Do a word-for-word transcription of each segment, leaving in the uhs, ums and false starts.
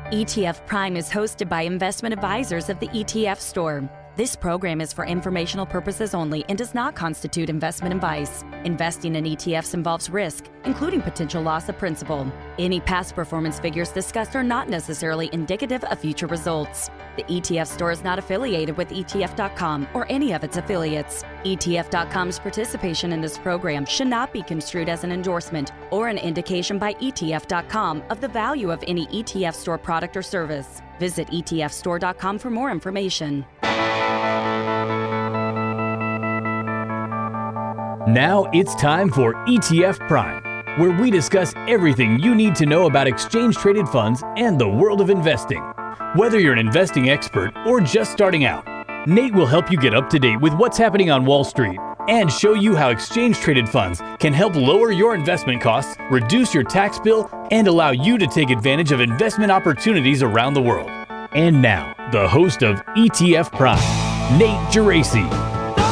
E T F Prime is hosted by investment advisors of the E T F Store. This program is for informational purposes only and does not constitute investment advice. Investing in E T Fs involves risk, including potential loss of principal. Any past performance figures discussed are not necessarily indicative of future results. The E T F Store is not affiliated with E T F dot com or any of its affiliates. E T F dot com's participation in this program should not be construed as an endorsement or an indication by E T F dot com of the value of any E T F Store product or service. Visit E T F store dot com for more information. Now it's time for E T F Prime, where we discuss everything you need to know about exchange-traded funds and the world of investing. Whether you're an investing expert or just starting out, Nate will help you get up to date with what's happening on Wall Street and show you how exchange-traded funds can help lower your investment costs, reduce your tax bill, and allow you to take advantage of investment opportunities around the world. And now, the host of E T F Prime, Nate Geraci.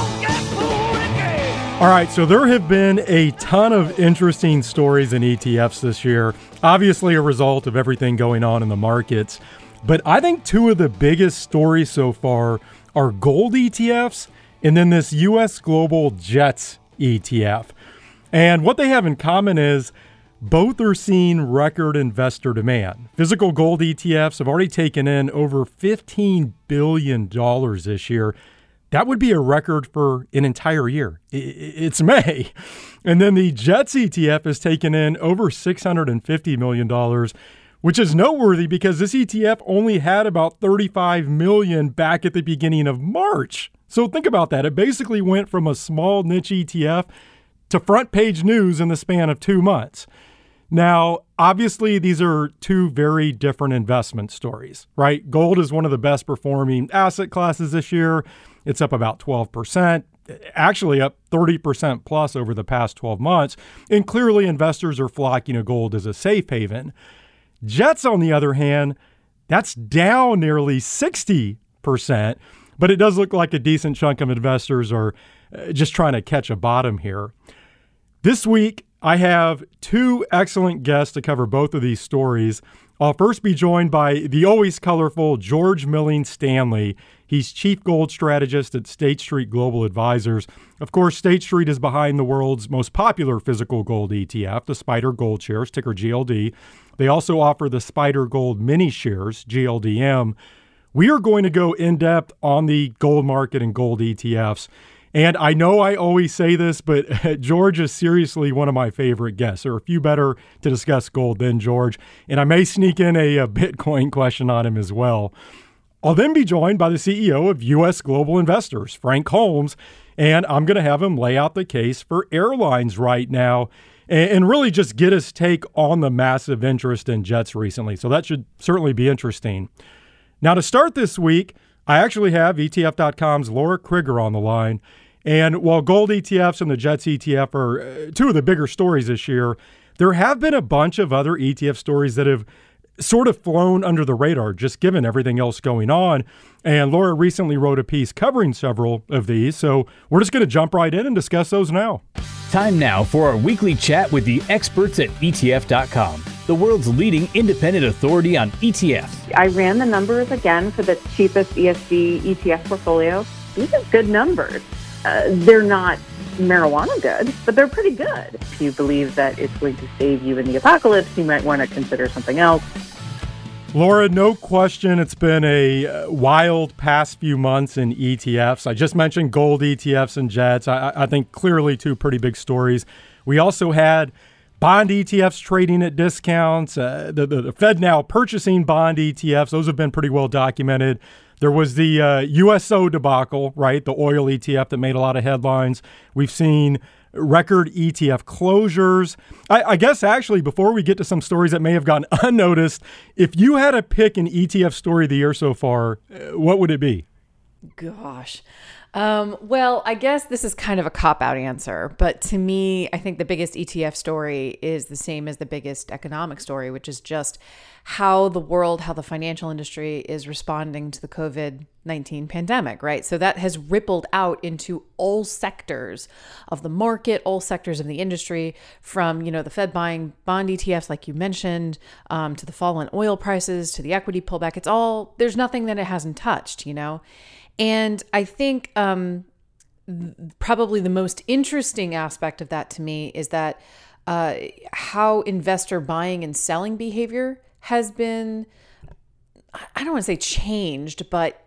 All right, so there have been a ton of interesting stories in E T Fs this year, obviously a result of everything going on in the markets. But I think two of the biggest stories so far are gold E T Fs and then this U S Global JETS E T F. And what they have in common is both are seeing record investor demand. Physical gold E T Fs have already taken in over fifteen billion dollars this year. That would be a record for an entire year. It's May. And then the JETS E T F has taken in over six hundred fifty million dollars, which is noteworthy because this E T F only had about thirty-five million dollars back at the beginning of March. So think about that. It basically went from a small niche E T F to front page news in the span of two months. Now, obviously, these are two very different investment stories, right? Gold is one of the best performing asset classes this year. It's up about twelve percent, actually up thirty percent plus over the past twelve months. And clearly, investors are flocking to gold as a safe haven. JETS, on the other hand, that's down nearly sixty percent, but it does look like a decent chunk of investors are just trying to catch a bottom here. This week, I have two excellent guests to cover both of these stories. I'll first be joined by the always colorful George Milling Stanley. He's chief gold strategist at State Street Global Advisors. Of course, State Street is behind the world's most popular physical gold E T F, the SPDR Gold Shares, ticker G L D. They also offer the SPDR Gold Mini Shares, G L D M. We are going to go in-depth on the gold market and gold E T Fs. And I know I always say this, but George is seriously one of my favorite guests. There are a few better to discuss gold than George. And I may sneak in a, a Bitcoin question on him as well. I'll then be joined by the C E O of U S Global Investors, Frank Holmes. And I'm going to have him lay out the case for airlines right now and, and really just get his take on the massive interest in JETS recently. So that should certainly be interesting. Now, to start this week, I actually have E T F dot com's Laura Krieger on the line. And while gold E T Fs and the JETS E T F are uh, two of the bigger stories this year, there have been a bunch of other E T F stories that have sort of flown under the radar, just given everything else going on. And Laura recently wrote a piece covering several of these. So we're just going to jump right in and discuss those now. Time now for our weekly chat with the experts at E T F dot com, the world's leading independent authority on E T Fs. I ran the numbers again for the cheapest E S G E T F portfolio. These are good numbers. Uh, they're not marijuana good, but they're pretty good. If you believe that it's going to save you in the apocalypse, you might want to consider something else. Laura, no question, it's been a wild past few months in E T Fs. I just mentioned gold E T Fs and JETS. I, I think clearly two pretty big stories. We also had bond E T Fs trading at discounts, uh, the, the, the Fed now purchasing bond E T Fs. Those have been pretty well documented. There was the uh, U S O debacle, right? The oil E T F that made a lot of headlines. We've seen record E T F closures. I, I guess actually, before we get to some stories that may have gone unnoticed, if you had to pick an E T F story of the year so far, uh, what would it be? Gosh. Um, well, I guess this is kind of a cop-out answer, but to me, I think the biggest E T F story is the same as the biggest economic story, which is just how the world, how the financial industry is responding to the covid nineteen pandemic, right? So that has rippled out into all sectors of the market, all sectors of the industry, from, you know, the Fed buying bond E T Fs, like you mentioned, um, to the fall in oil prices, to the equity pullback. It's all, there's nothing that it hasn't touched, you know? And I think um, th- probably the most interesting aspect of that to me is that uh, how investor buying and selling behavior has been, I don't want to say changed, but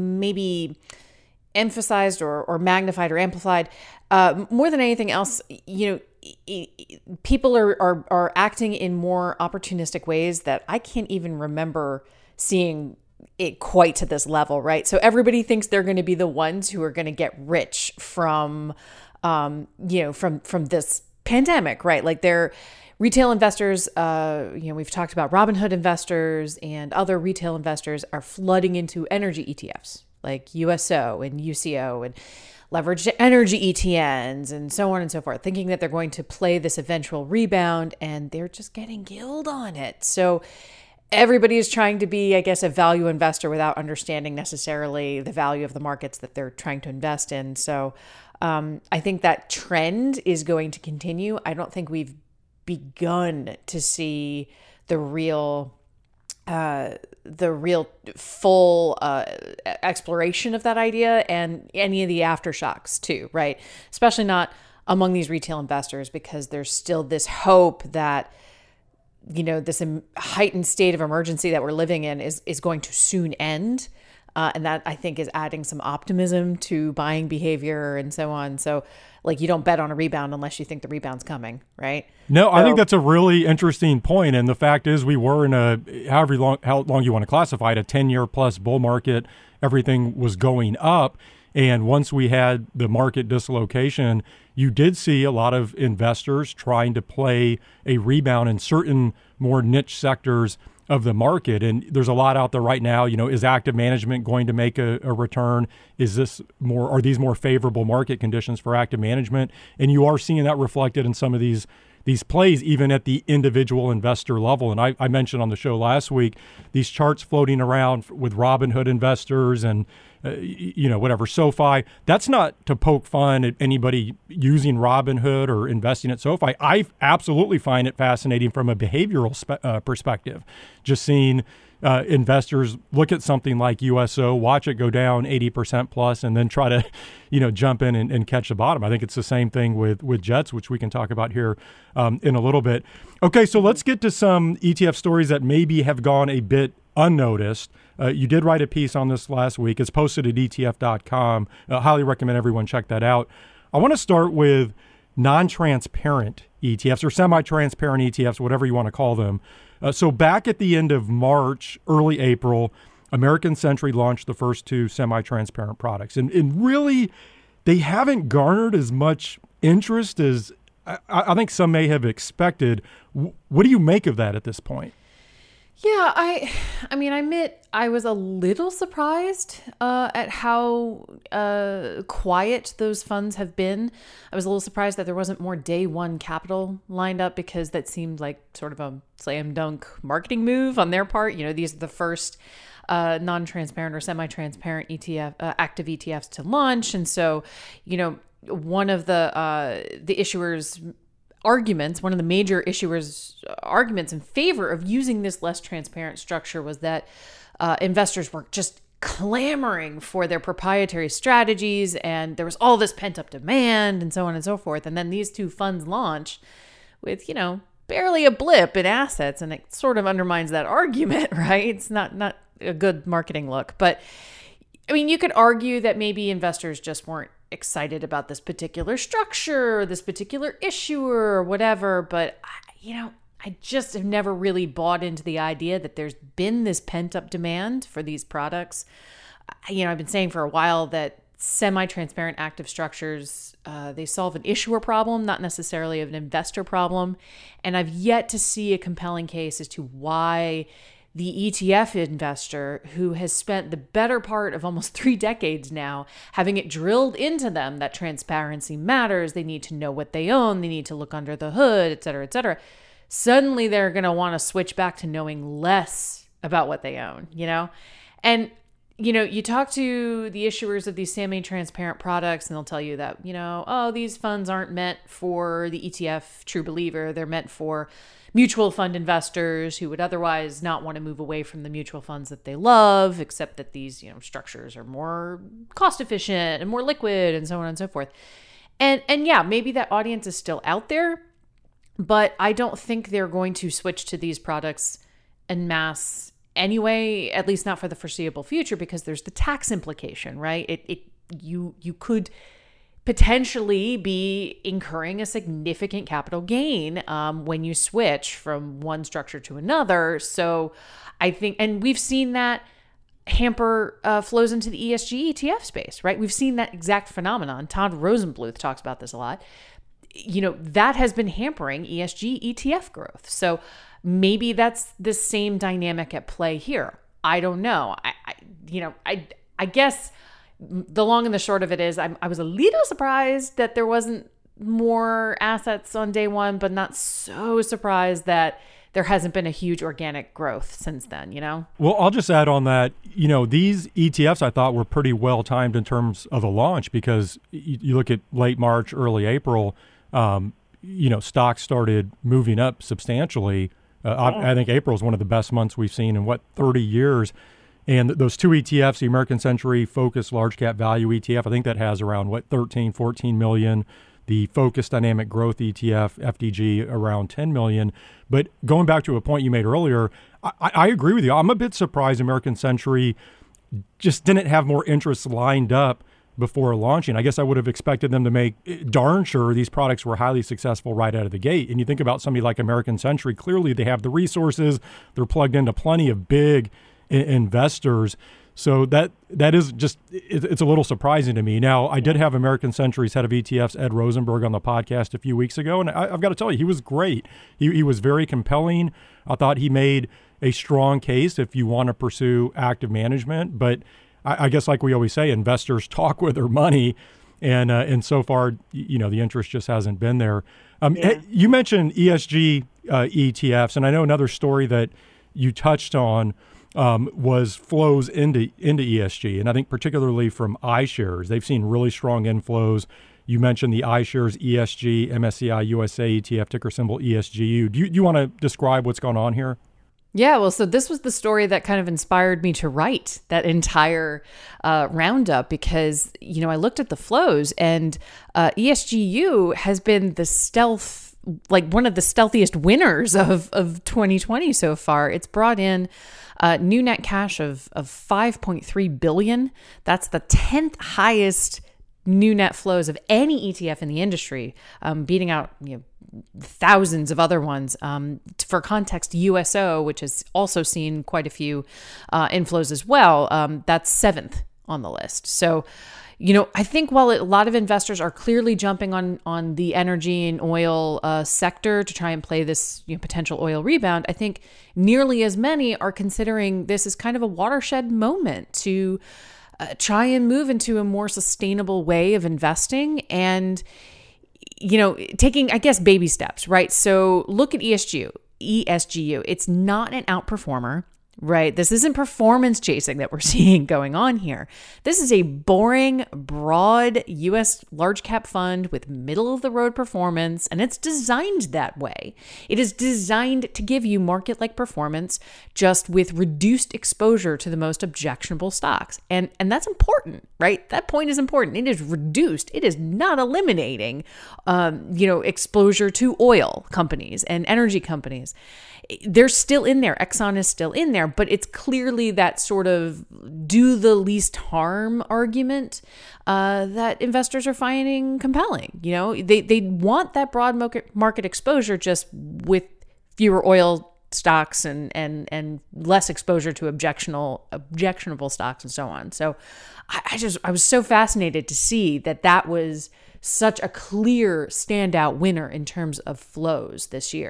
maybe emphasized or, or magnified or amplified. Uh, more than anything else, you know, people are, are, are acting in more opportunistic ways that I can't even remember seeing it quite to this level, right? So everybody thinks they're going to be the ones who are going to get rich from, um, you know, from from this pandemic, right? Like they're retail investors. Uh, you know, we've talked about Robinhood investors and other retail investors are flooding into energy E T Fs like U S O and U C O and leveraged energy E T Ns and so on and so forth, thinking that they're going to play this eventual rebound, and they're just getting killed on it. So everybody is trying to be, I guess, a value investor without understanding necessarily the value of the markets that they're trying to invest in. So um, I think that trend is going to continue. I don't think we've begun to see the real, uh, the real full uh, exploration of that idea and any of the aftershocks too, right? Especially not among these retail investors, because there's still this hope that, you know, this heightened state of emergency that we're living in is, is going to soon end. Uh, and that, I think, is adding some optimism to buying behavior and so on. So, like, you don't bet on a rebound unless you think the rebound's coming, right? No, so, I think that's a really interesting point. And the fact is, we were in a, however long, how long you want to classify it, a ten-year plus bull market. Everything was going up. And once we had the market dislocation, you did see a lot of investors trying to play a rebound in certain more niche sectors of the market. And there's a lot out there right now. You know, is active management going to make a, a return? Is this more, are these more favorable market conditions for active management? And you are seeing that reflected in some of these these plays, even at the individual investor level. And I, I mentioned on the show last week, these charts floating around with Robinhood investors and, uh, you know, whatever, SoFi. That's not to poke fun at anybody using Robinhood or investing at SoFi. I absolutely find it fascinating from a behavioral spe- uh, perspective, just seeing uh, investors look at something like U S O, watch it go down eighty percent plus, and then try to, you know, jump in and, and catch the bottom. I think it's the same thing with, with Jets, which we can talk about here um, in a little bit. Okay, so let's get to some E T F stories that maybe have gone a bit unnoticed. Uh, you did write a piece on this last week. It's posted at E T F dot com. I highly recommend everyone check that out. I want to start with non-transparent E T Fs or semi-transparent E T Fs, whatever you want to call them. Uh, so back at the end of March, early April, American Century launched the first two semi-transparent products. And, and really, they haven't garnered as much interest as I, I think some may have expected. W- what do you make of that at this point? Yeah, I I mean, I admit I was a little surprised uh, at how uh, quiet those funds have been. I was a little surprised that there wasn't more day one capital lined up, because that seemed like sort of a slam dunk marketing move on their part. You know, these are the first uh, non-transparent or semi-transparent E T F, uh, active E T Fs to launch. And so, you know, one of the uh, the issuers' arguments, one of the major issuers' arguments in favor of using this less transparent structure was that uh, investors were just clamoring for their proprietary strategies, and there was all this pent-up demand and so on and so forth. And then these two funds launch with, you know, barely a blip in assets, and it sort of undermines that argument, right? It's not not a good marketing look. But I mean, you could argue that maybe investors just weren't excited about this particular structure, this particular issuer, or whatever. But, you know, I just have never really bought into the idea that there's been this pent-up demand for these products. You know, I've been saying for a while that semi-transparent active structures, uh, they solve an issuer problem, not necessarily an investor problem. And I've yet to see a compelling case as to why the E T F investor who has spent the better part of almost three decades now having it drilled into them that transparency matters. They need to know what they own. They need to look under the hood, et cetera, et cetera. Suddenly they're going to want to switch back to knowing less about what they own, you know? And, you know, you talk to the issuers of these semi-transparent products and they'll tell you that, you know, oh, these funds aren't meant for the E T F true believer. They're meant for mutual fund investors who would otherwise not want to move away from the mutual funds that they love, except that these, you know, structures are more cost efficient and more liquid and so on and so forth. And and yeah, maybe that audience is still out there, but I don't think they're going to switch to these products en masse anyway, at least not for the foreseeable future, because there's the tax implication, right? It it you you could potentially be incurring a significant capital gain um, when you switch from one structure to another. So I think, and we've seen that hamper uh, flows into the E S G E T F space, right? We've seen that exact phenomenon. Todd Rosenbluth talks about this a lot. You know, that has been hampering E S G E T F growth. So maybe that's the same dynamic at play here. I don't know. I, I you know, I, I guess the long and the short of it is I'm, I was a little surprised that there wasn't more assets on day one, but not so surprised that there hasn't been a huge organic growth since then, you know? Well, I'll just add on that, you know, these E T Fs I thought were pretty well timed in terms of the launch, because you, you look at late March, early April, um, you know, stocks started moving up substantially. Uh, I, I think April is one of the best months we've seen in, what, thirty years. And those two E T Fs, the American Century Focus Large Cap Value E T F, I think that has around, what, thirteen, fourteen million. The Focus Dynamic Growth E T F, F D G, around ten million. But going back to a point you made earlier, I, I agree with you. I'm a bit surprised American Century just didn't have more interest lined up before launching. I guess I would have expected them to make darn sure these products were highly successful right out of the gate. And you think about somebody like American Century, clearly they have the resources. They're plugged into plenty of big investors. So that that is just, it, it's a little surprising to me. Now, I did have American Century's head of E T Fs, Ed Rosenberg, on the podcast a few weeks ago, and I, I've got to tell you, he was great. He, he was very compelling. I thought he made a strong case if you want to pursue active management. But I, I guess like we always say, investors talk with their money, and uh, and so far, you know, the interest just hasn't been there. Um, yeah. You mentioned E S G uh, E T Fs, and I know another story that you touched on Um, was flows into into E S G, and I think particularly from iShares, they've seen really strong inflows. You mentioned the iShares E S G M S C I U S A E T F, ticker symbol E S G U. Do you, do you want to describe what's going on here? Yeah, well, so this was the story that kind of inspired me to write that entire uh, roundup, because, you know, I looked at the flows, and uh, E S G U has been the stealth, like one of the stealthiest winners of, of twenty twenty so far. It's brought in Uh, new net cash of of five point three billion dollars. That's the tenth highest new net flows of any E T F in the industry, um, beating out you know, thousands of other ones. Um, for context, U S O, which has also seen quite a few uh, inflows as well, um, that's seventh on the list. So, you know, I think while a lot of investors are clearly jumping on on the energy and oil uh, sector to try and play this you know, potential oil rebound, I think nearly as many are considering this as kind of a watershed moment to uh, try and move into a more sustainable way of investing and, you know, taking, I guess, baby steps, right? So look at E S G U. E S G U. It's not an outperformer. Right. This isn't performance chasing that we're seeing going on here. This is a boring, broad U S large cap fund with middle of the road performance, and it's designed that way. It is designed to give you market like performance, just with reduced exposure to the most objectionable stocks. And, and that's important, right? That point is important. It is reduced. It is not eliminating, um, you know, exposure to oil companies and energy companies. They're still in there. Exxon is still in there, but it's clearly that sort of do the least harm argument uh, that investors are finding compelling. You know, they they want that broad market market exposure, just with fewer oil stocks and and and less exposure to objectionable objectionable stocks and so on. So I, I just I was so fascinated to see that that was such a clear standout winner in terms of flows this year.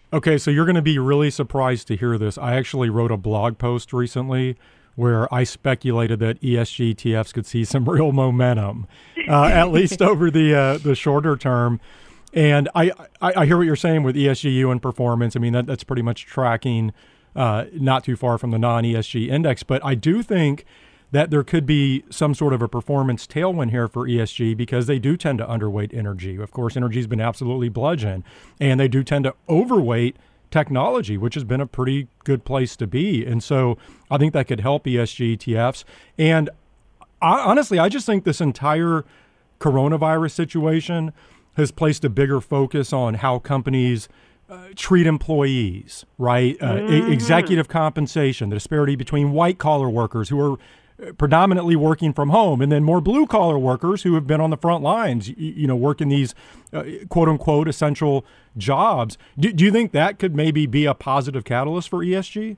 Okay, so you're going to be really surprised to hear this. I actually wrote a blog post recently where I speculated that E S G E T Fs could see some real momentum, uh, at least over the uh, the shorter term. And I, I, I hear what you're saying with E S G U and performance. I mean, that, that's pretty much tracking uh, not too far from the non-E S G index. But I do think that there could be some sort of a performance tailwind here for E S G because they do tend to underweight energy. Of course, energy has been absolutely bludgeoned, and they do tend to overweight technology, which has been a pretty good place to be. And so I think that could help E S G E T Fs. And I, honestly, I just think this entire coronavirus situation has placed a bigger focus on how companies uh, treat employees, right? Uh, mm-hmm. e- executive compensation, the disparity between white-collar workers who are predominantly working from home, and then more blue-collar workers who have been on the front lines, you, you know, working these uh, quote-unquote essential jobs. Do, do you think that could maybe be a positive catalyst for E S G?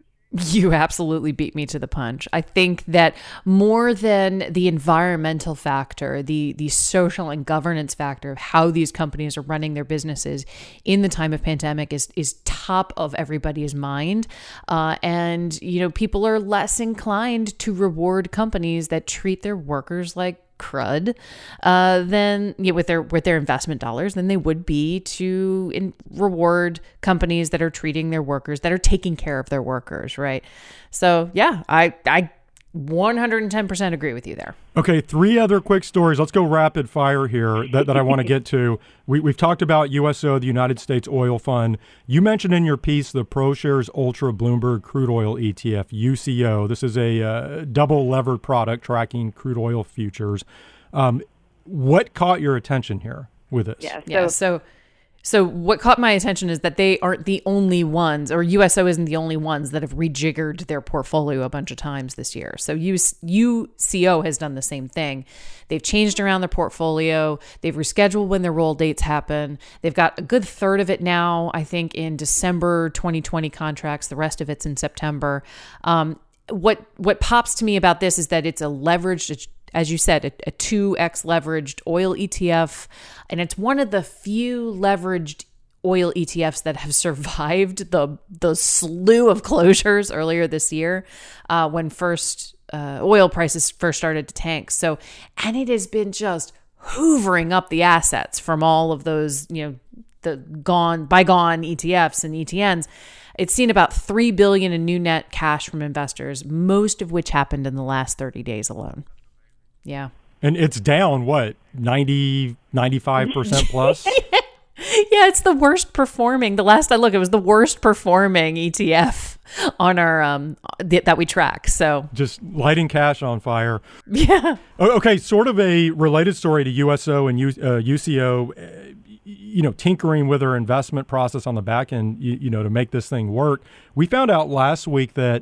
You absolutely beat me to the punch. I think that more than the environmental factor, the the social and governance factor of how these companies are running their businesses in the time of pandemic is is top of everybody's mind. Uh, and, you know, people are less inclined to reward companies that treat their workers like crud uh, than you know, with their with their investment dollars than they would be to in, reward companies that are treating their workers, that are taking care of their workers, right? So yeah, I I one hundred ten percent agree with you there. Okay, three other quick stories. Let's go rapid fire here that, that I want to get to. We, we've talked about U S O, the United States Oil Fund. You mentioned in your piece the ProShares Ultra Bloomberg Crude Oil E T F, U C O. This is a uh, double levered product tracking crude oil futures. Um, what caught your attention here with this? Yeah, so, yeah, so So what caught my attention is that they aren't the only ones, or U S O isn't the only ones that have rejiggered their portfolio a bunch of times this year. So U C O has done the same thing. They've changed around their portfolio. They've rescheduled when their roll dates happen. They've got a good third of it now, I think, in December twenty twenty contracts. The rest of it's in September. Um, what what pops to me about this is that it's a leveraged, as you said, a, a two X leveraged oil E T F. And it's one of the few leveraged oil E T Fs that have survived the the slew of closures earlier this year uh, when first uh, oil prices first started to tank. So, and it has been just hoovering up the assets from all of those, you know, the gone, bygone E T Fs and E T Ns. It's seen about three billion dollars in new net cash from investors, most of which happened in the last thirty days alone. Yeah. And it's down, what, ninety, ninety-five percent plus? Yeah, it's the worst performing. The last I looked, it was the worst performing E T F on our um th- that we track. So just lighting cash on fire. Yeah. Okay, sort of a related story to U S O and U, uh, U C O, uh, you know, tinkering with their investment process on the back end, you, you know, to make this thing work. We found out last week that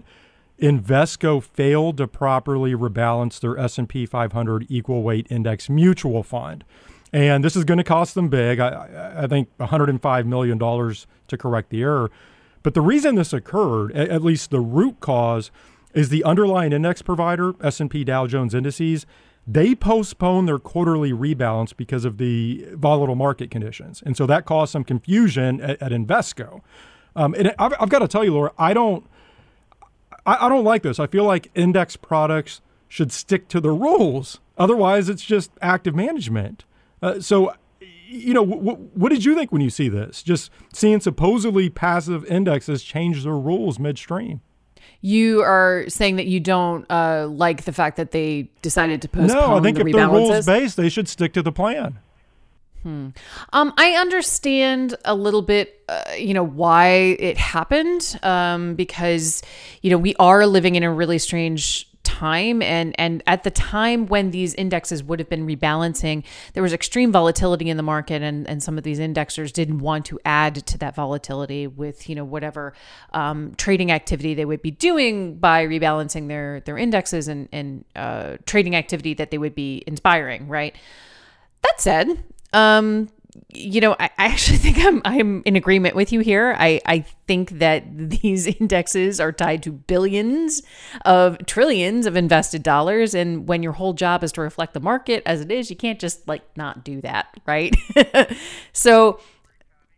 Invesco failed to properly rebalance their S and P five hundred equal weight index mutual fund. And this is going to cost them big, I, I think one hundred five million dollars to correct the error. But the reason this occurred, at least the root cause, is the underlying index provider, S and P Dow Jones Indices, they postponed their quarterly rebalance because of the volatile market conditions. And so that caused some confusion at, at Invesco. Um, and I've, I've got to tell you, Laura, I don't, I, I don't like this. I feel like index products should stick to the rules. Otherwise, it's just active management. Uh, so, you know, w- w- what did you think when you see this? Just seeing supposedly passive indexes change their rules midstream. You are saying that you don't uh, like the fact that they decided to postpone the rebalances? No, I think if they're rules-based, they should stick to the plan. Hmm. Um, I understand a little bit, uh, you know, why it happened, um, because, you know, we are living in a really strange time. And, and at the time when these indexes would have been rebalancing, there was extreme volatility in the market, and, and some of these indexers didn't want to add to that volatility with, you know, whatever um, trading activity they would be doing by rebalancing their, their indexes and, and uh, trading activity that they would be inspiring, right? That said, Um, you know, I, I actually think I'm I'm in agreement with you here. I, I think that these indexes are tied to billions of trillions of invested dollars. And when your whole job is to reflect the market as it is, you can't just like not do that, right? So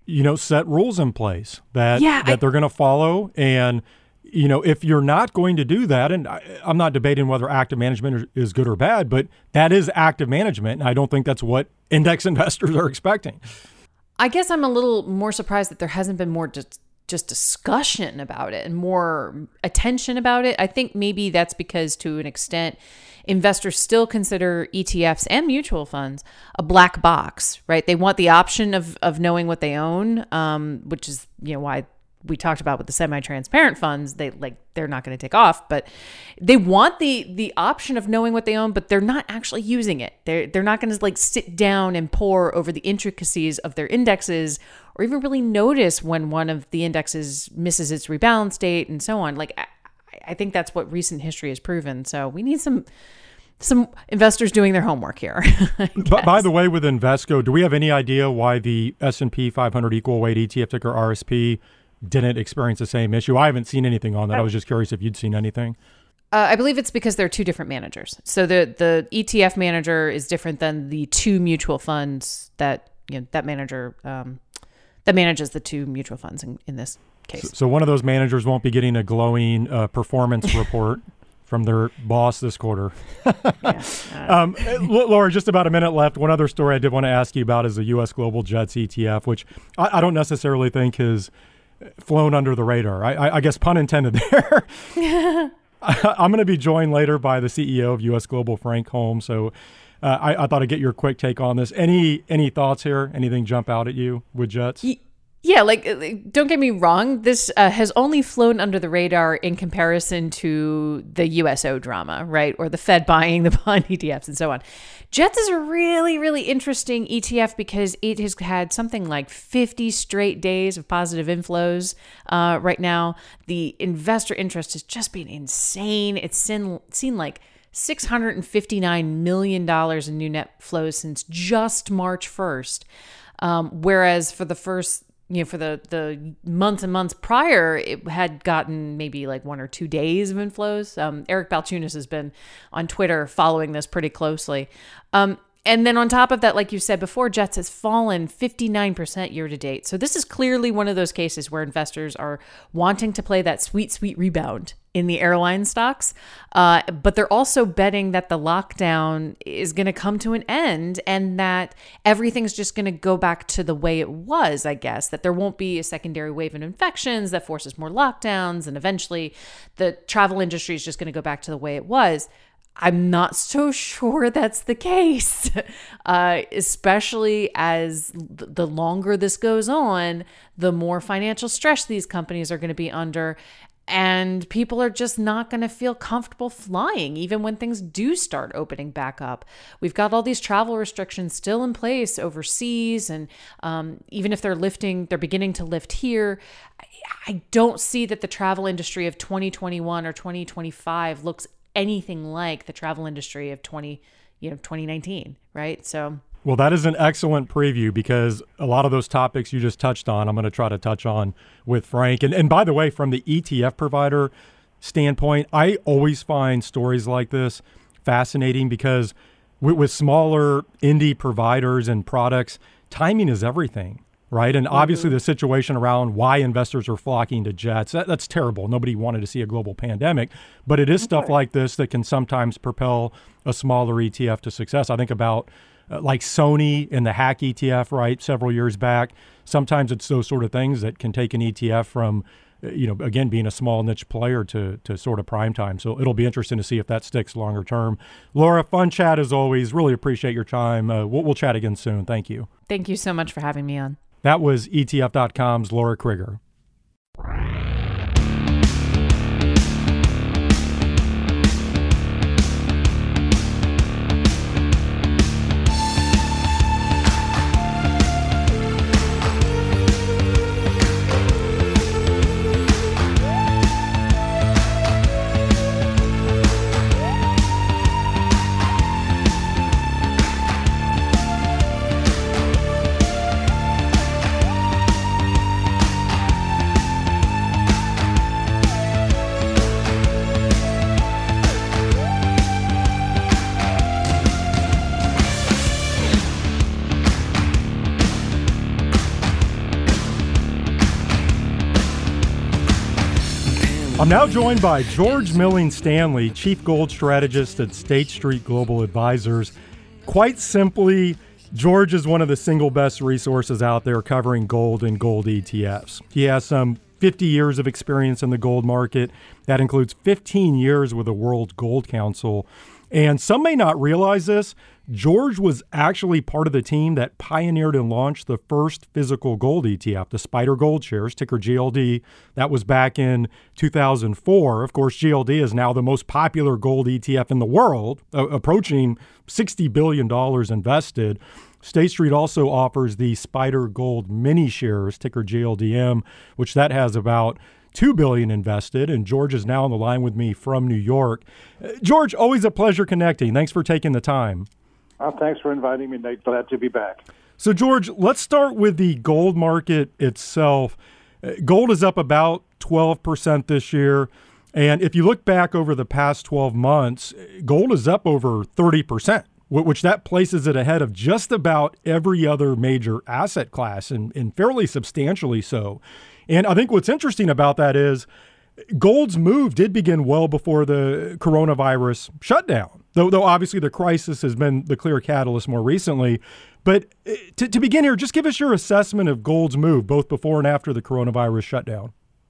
you know, set rules in place that, Yeah, that I- they're going to follow. And, you know, if you're not going to do that, and I, I'm not debating whether active management is good or bad, but that is active management. And I don't think that's what index investors are expecting. I guess I'm a little more surprised that there hasn't been more just, just discussion about it and more attention about it. I think maybe that's because, to an extent, investors still consider E T Fs and mutual funds a black box, right? They want the option of of knowing what they own, um, which is, you know, why we talked about with the semi-transparent funds. They like they're not going to take off, but they want the the option of knowing what they own, but they're not actually using it. They're they're not going to like sit down and pore over the intricacies of their indexes, or even really notice when one of the indexes misses its rebalance date and so on. Like I, I think that's what recent history has proven. So we need some some investors doing their homework here. But by the way, with Invesco, do we have any idea why the S and P five hundred equal weight E T F, ticker R S P, didn't experience the same issue? I haven't seen anything on that. I was just curious if you'd seen anything. Uh, I believe it's because they're two different managers. So the the E T F manager is different than the two mutual funds that you know that manager um, that manages the two mutual funds in, in this case. So, so one of those managers won't be getting a glowing uh, performance report from their boss this quarter. Yeah. Uh, um, Laura, just about a minute left. One other story I did want to ask you about is the U S Global Jets E T F, which I, I don't necessarily think has flown under the radar. I, I, I guess pun intended there. I, I'm going to be joined later by the C E O of U S Global, Frank Holmes. So uh, I, I thought I'd get your quick take on this. Any any thoughts here? Anything jump out at you with Jets? Yeah, like, don't get me wrong. This uh, has only flown under the radar in comparison to the U S O drama, right? Or the Fed buying the bond E T Fs and so on. Jets is a really, really interesting E T F because it has had something like fifty straight days of positive inflows uh, right now. The investor interest has just been insane. It's seen, seen like six hundred fifty-nine million dollars in new net flows since just March first. Um, whereas for the first you know, for the, the months and months prior, it had gotten maybe like one or two days of inflows. Um, Eric Balchunas has been on Twitter following this pretty closely. Um, and then on top of that, like you said before, Jets has fallen fifty-nine percent year to date. So this is clearly one of those cases where investors are wanting to play that sweet, sweet rebound in the airline stocks. Uh, but they're also betting that the lockdown is going to come to an end and that everything's just going to go back to the way it was, I guess, that there won't be a secondary wave of infections that forces more lockdowns. And eventually the travel industry is just going to go back to the way it was. I'm not so sure that's the case, uh, especially as the longer this goes on, the more financial stress these companies are going to be under. And people are just not going to feel comfortable flying, even when things do start opening back up. We've got all these travel restrictions still in place overseas. And um, even if they're lifting, they're beginning to lift here. I, I don't see that the travel industry of twenty twenty-one or twenty twenty-five looks anything like the travel industry of twenty, you know, twenty nineteen, right? So, well, that is an excellent preview because a lot of those topics you just touched on, I'm going to try to touch on with Frank. And and by the way, from the E T F provider standpoint, I always find stories like this fascinating because with, with smaller indie providers and products, timing is everything. Right. And obviously the situation around why investors are flocking to Jets, that, that's terrible. Nobody wanted to see a global pandemic. But it is stuff like this that can sometimes propel a smaller E T F to success. I think about uh, like Sony and the Hack E T F, right, several years back. Sometimes it's those sort of things that can take an E T F from, uh, you know, again, being a small niche player to, to sort of prime time. So it'll be interesting to see if that sticks longer term. Laura, fun chat as always. Really appreciate your time. Uh, we'll, we'll chat again soon. Thank you. Thank you so much for having me on. That was E T F dot com's Laura Krieger. I'm now joined by George Milling Stanley, Chief Gold Strategist at State Street Global Advisors. Quite simply, George is one of the single best resources out there covering gold and gold E T Fs. He has some fifty years of experience in the gold market. That includes fifteen years with the World Gold Council. And some may not realize this, George was actually part of the team that pioneered and launched the first physical gold E T F, the SPDR Gold Shares, ticker G L D. That was back in two thousand four. Of course, G L D is now the most popular gold E T F in the world, uh, approaching sixty billion dollars invested. State Street also offers the SPDR Gold Mini Shares, ticker G L D M, which that has about two billion dollars invested, and George is now on the line with me from New York. Uh, George, always a pleasure connecting. Thanks for taking the time. Uh, thanks for inviting me, Nate. Glad to be back. So, George, let's start with the gold market itself. Uh, gold is up about twelve percent this year, and if you look back over the past twelve months, gold is up over thirty percent, which that places it ahead of just about every other major asset class, and, and fairly substantially so. And I think what's interesting about that is gold's move did begin well before the coronavirus shutdown, though, though obviously the crisis has been the clear catalyst more recently. But to, to begin here, just give us your assessment of gold's move, both before and after the coronavirus shutdown.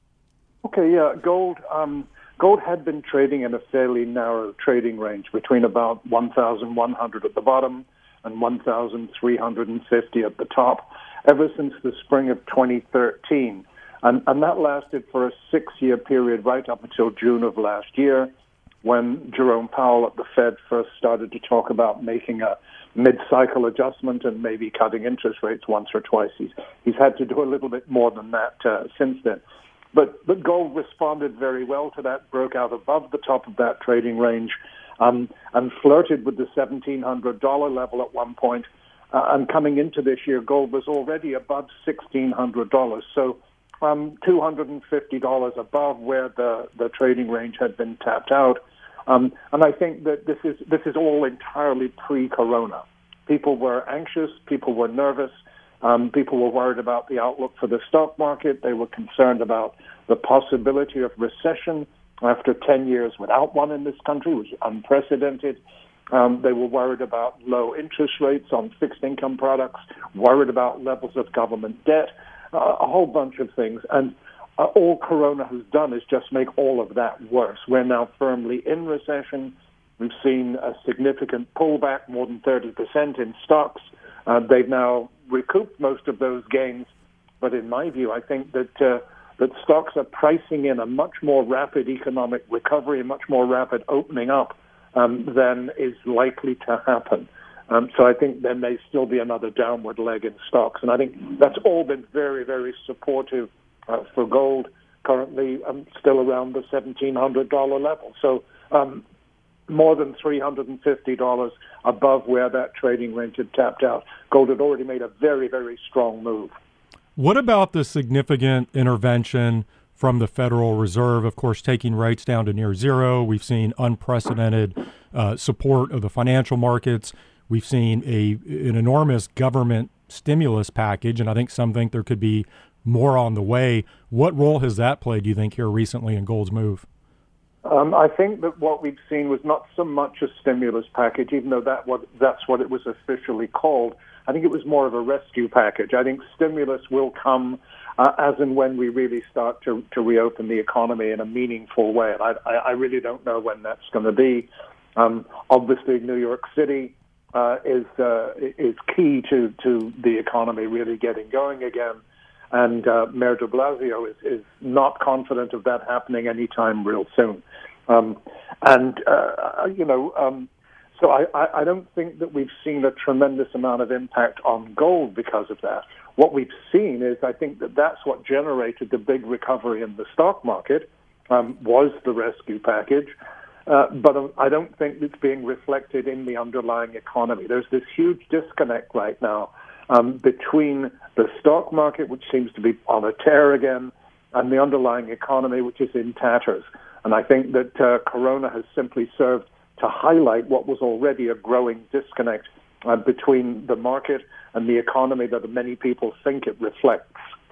Okay, yeah, gold um, gold had been trading in a fairly narrow trading range between about one thousand one hundred at the bottom and one thousand three hundred fifty at the top ever since the spring of twenty thirteen. And, and that lasted for a six-year period right up until June of last year, when Jerome Powell at the Fed first started to talk about making a mid-cycle adjustment and maybe cutting interest rates once or twice. He's, he's had to do a little bit more than that uh, since then. But, but gold responded very well to that, broke out above the top of that trading range, um, and flirted with the seventeen hundred dollars level at one point. Uh, and coming into this year, gold was already above sixteen hundred dollars. So Um, two hundred fifty dollars above where the, the trading range had been tapped out. Um, and I think that this is this is all entirely pre-corona. People were anxious. People were nervous. Um, people were worried about the outlook for the stock market. They were concerned about the possibility of recession after ten years without one in this country, which is unprecedented. Um, they were worried about low interest rates on fixed income products, worried about levels of government debt, Uh, a whole bunch of things. And uh, all Corona has done is just make all of that worse. We're now firmly in recession. We've seen a significant pullback, more than thirty percent in stocks. Uh, they've now recouped most of those gains. But in my view, I think that uh, that stocks are pricing in a much more rapid economic recovery, a much more rapid opening up um, than is likely to happen. Um, so I think there may still be another downward leg in stocks. And I think that's all been very, very supportive uh, for gold, currently um, still around the seventeen hundred dollars level. So um, more than three hundred fifty dollars above where that trading range had tapped out. Gold had already made a very, very strong move. What about the significant intervention from the Federal Reserve, of course, taking rates down to near zero? We've seen unprecedented uh, support of the financial markets. We've seen a an enormous government stimulus package, and I think some think there could be more on the way. What role has that played, do you think, here recently in gold's move? Um, I think that what we've seen was not so much a stimulus package, even though that what, that's what it was officially called. I think it was more of a rescue package. I think stimulus will come uh, as and when we really start to, to reopen the economy in a meaningful way. And I, I, I really don't know when that's going to be. Um, obviously, New York City Uh, is uh, is key to, to the economy really getting going again. And uh, Mayor de Blasio is, is not confident of that happening anytime real soon. Um, and, uh, you know, um, so I, I, I don't think that we've seen a tremendous amount of impact on gold because of that. What we've seen is I think that that's what generated the big recovery in the stock market, um, was the rescue package. Uh, but I don't think it's being reflected in the underlying economy. There's this huge disconnect right now um, between the stock market, which seems to be on a tear again, and the underlying economy, which is in tatters. And I think that uh, Corona has simply served to highlight what was already a growing disconnect uh, between the market and the economy that many people think it reflects.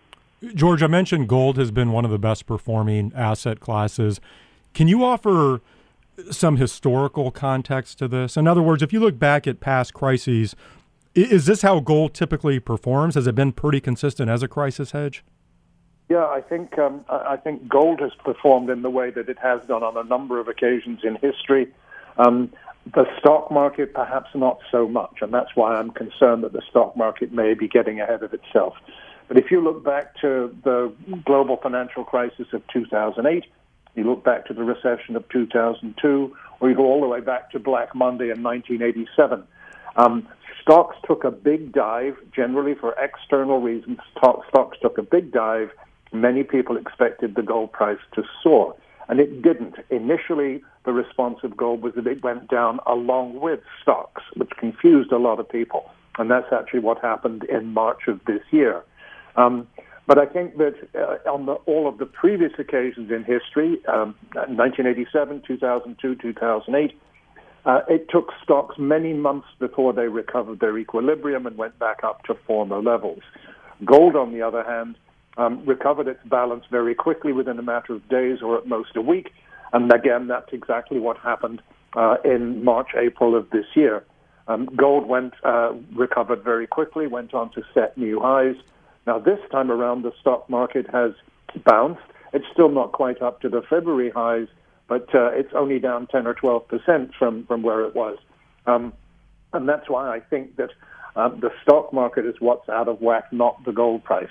George, I mentioned gold has been one of the best performing asset classes. Can you offer some historical context to this? In other words, if you look back at past crises, is this how gold typically performs? Has it been pretty consistent as a crisis hedge? Yeah, I think um, I think gold has performed in the way that it has done on a number of occasions in history. Um, the stock market, perhaps not so much, and that's why I'm concerned that the stock market may be getting ahead of itself. But if you look back to the global financial crisis of two thousand eight, you look back to the recession of two thousand two, or you go all the way back to Black Monday in nineteen eighty-seven, um, stocks took a big dive, generally for external reasons. Stocks took a big dive. Many people expected the gold price to soar, and it didn't. Initially, the response of gold was that it went down along with stocks, which confused a lot of people, and that's actually what happened in March of this year. Um, but I think that uh, on the, all of the previous occasions in history, um, nineteen eighty-seven, two thousand two, two thousand eight, uh, it took stocks many months before they recovered their equilibrium and went back up to former levels. Gold, on the other hand, um, recovered its balance very quickly within a matter of days or at most a week. And again, that's exactly what happened uh, in March, April of this year. Um, gold went uh, recovered very quickly, went on to set new highs. Now, this time around, the stock market has bounced. It's still not quite up to the February highs, but uh, it's only down ten or twelve percent from, from where it was. Um, and that's why I think that uh, the stock market is what's out of whack, not the gold price.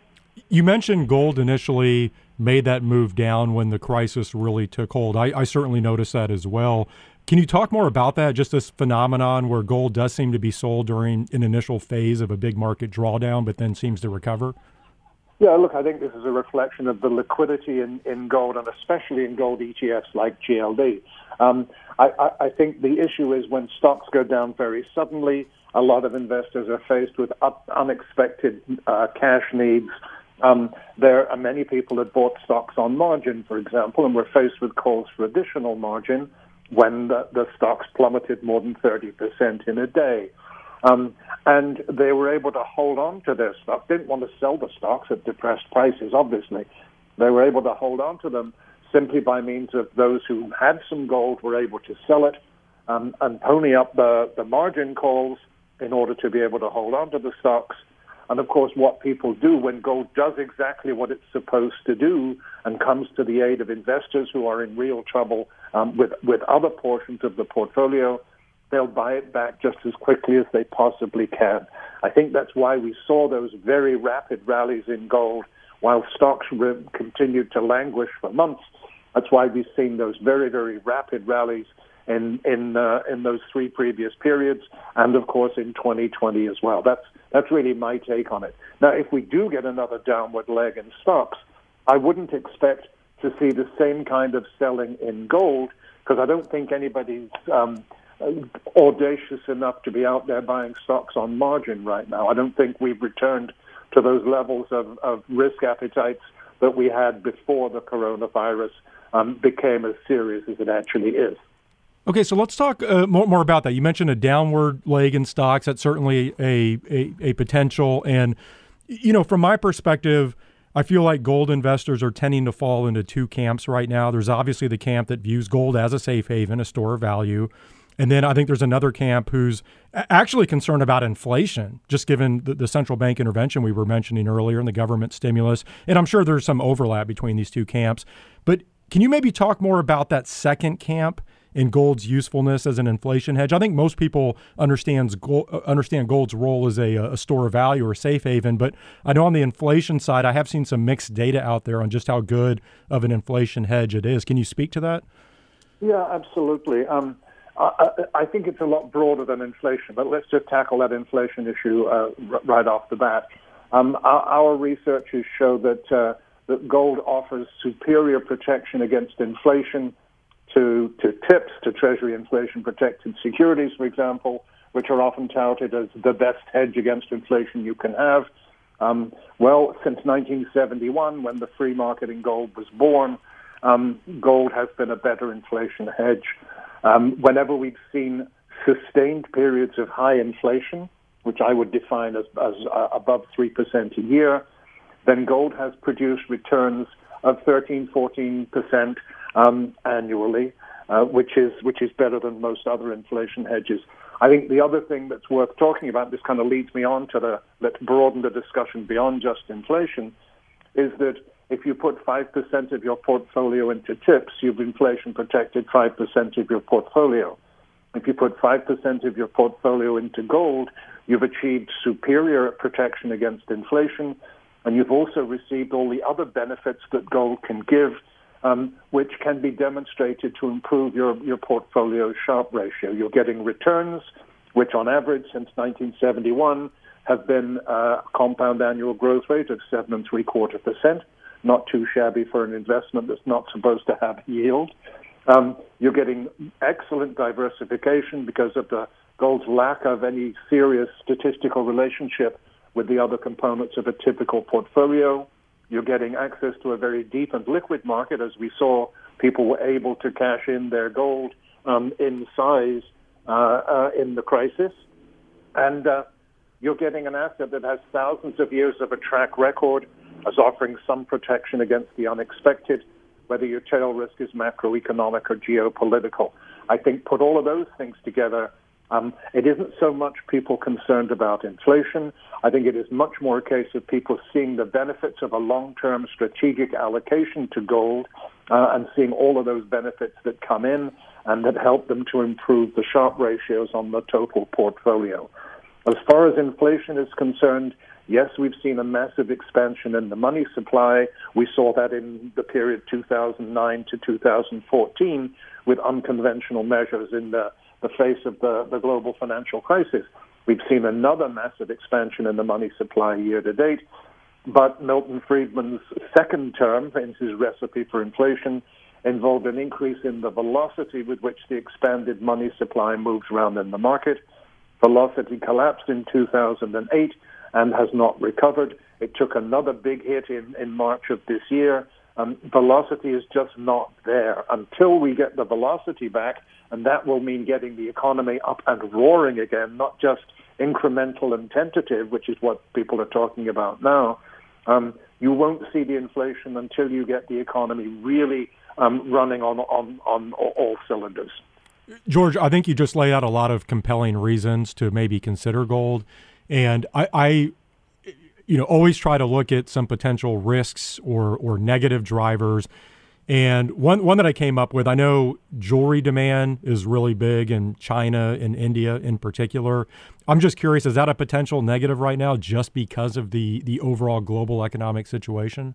You mentioned gold initially made that move down when the crisis really took hold. I, I certainly noticed that as well. Can you talk more about that, just this phenomenon where gold does seem to be sold during an initial phase of a big market drawdown, but then seems to recover? Yeah, look, I think this is a reflection of the liquidity in, in gold, and especially in gold E T Fs like G L D. Um, I, I, I think the issue is when stocks go down very suddenly, a lot of investors are faced with up, unexpected uh, cash needs. Um, there are many people that bought stocks on margin, for example, and were faced with calls for additional margin when the, the stocks plummeted more than thirty percent in a day. Um, and they were able to hold on to their stock. Didn't want to sell the stocks at depressed prices, obviously. They were able to hold on to them simply by means of those who had some gold were able to sell it um, and pony up the, the margin calls in order to be able to hold on to the stocks. And, of course, what people do when gold does exactly what it's supposed to do and comes to the aid of investors who are in real trouble um, with, with other portions of the portfolio, they'll buy it back just as quickly as they possibly can. I think that's why we saw those very rapid rallies in gold while stocks re- continued to languish for months. That's why we've seen those very, very rapid rallies in in uh, in those three previous periods, and of course in twenty twenty as well. That's that's really my take on it. Now, if we do get another downward leg in stocks, I wouldn't expect to see the same kind of selling in gold, because I don't think anybody's um, audacious enough to be out there buying stocks on margin right now. I don't think we've returned to those levels of, of risk appetites that we had before the coronavirus um, became as serious as it actually is. Okay, so let's talk uh, more, more about that. You mentioned a downward leg in stocks. That's certainly a, a, a potential. And, you know, from my perspective, I feel like gold investors are tending to fall into two camps right now. There's obviously the camp that views gold as a safe haven, a store of value. And then I think there's another camp who's actually concerned about inflation, just given the, the central bank intervention we were mentioning earlier and the government stimulus. And I'm sure there's some overlap between these two camps. But can you maybe talk more about that second camp in gold's usefulness as an inflation hedge? I think most people understands gold, understand gold's role as a, a store of value or a safe haven, but I know on the inflation side, I have seen some mixed data out there on just how good of an inflation hedge it is. Can you speak to that? Yeah, absolutely. Um, I, I think it's a lot broader than inflation, but let's just tackle that inflation issue uh, r- right off the bat. Um, our, our researchers show that, uh, that gold offers superior protection against inflation to, to TIPS, to Treasury inflation-protected securities, for example, which are often touted as the best hedge against inflation you can have. Um, well, since nineteen seventy-one, when the free market in gold was born, um, gold has been a better inflation hedge. Um, whenever we've seen sustained periods of high inflation, which I would define as, as uh, above three percent a year, then gold has produced returns of thirteen, fourteen percent um, annually, uh, which is which is better than most other inflation hedges. I think the other thing that's worth talking about, this kind of leads me on to the, let's broaden the discussion beyond just inflation, is that if you put five percent of your portfolio into tips, you've inflation protected five percent of your portfolio. If you put five percent of your portfolio into gold, you've achieved superior protection against inflation, and you've also received all the other benefits that gold can give, um, which can be demonstrated to improve your, your portfolio Sharpe ratio. You're getting returns, which on average since nineteen seventy-one have been a compound annual growth rate of seven and three quarter percent. Not too shabby for an investment that's not supposed to have yield. Um, you're getting excellent diversification because of the gold's lack of any serious statistical relationship with the other components of a typical portfolio. You're getting access to a very deep and liquid market, as we saw people were able to cash in their gold um, in size uh, uh, in the crisis. And uh, you're getting an asset that has thousands of years of a track record as offering some protection against the unexpected, whether your tail risk is macroeconomic or geopolitical. I think put all of those things together, um, it isn't so much people concerned about inflation. I think it is much more a case of people seeing the benefits of a long-term strategic allocation to gold uh, and seeing all of those benefits that come in and that help them to improve the Sharpe ratios on the total portfolio. As far as inflation is concerned, yes, we've seen a massive expansion in the money supply. We saw that in the period two thousand nine to two thousand fourteen with unconventional measures in the, the face of the, the global financial crisis. We've seen another massive expansion in the money supply year to date. But Milton Friedman's second term, in his recipe for inflation, involved an increase in the velocity with which the expanded money supply moves around in the market. Velocity collapsed in two thousand eight and has not recovered. It took another big hit in, in March of this year. Um, velocity is just not there. Until we get the velocity back, and that will mean getting the economy up and roaring again, not just incremental and tentative, which is what people are talking about now. Um, you won't see the inflation until you get the economy really um, running on, on, on all cylinders. George, I think you just laid out a lot of compelling reasons to maybe consider gold. And I, I, you know, always try to look at some potential risks or or negative drivers. And one one that I came up with, I know jewelry demand is really big in China and India in particular. I'm just curious, is that a potential negative right now just because of the, the overall global economic situation?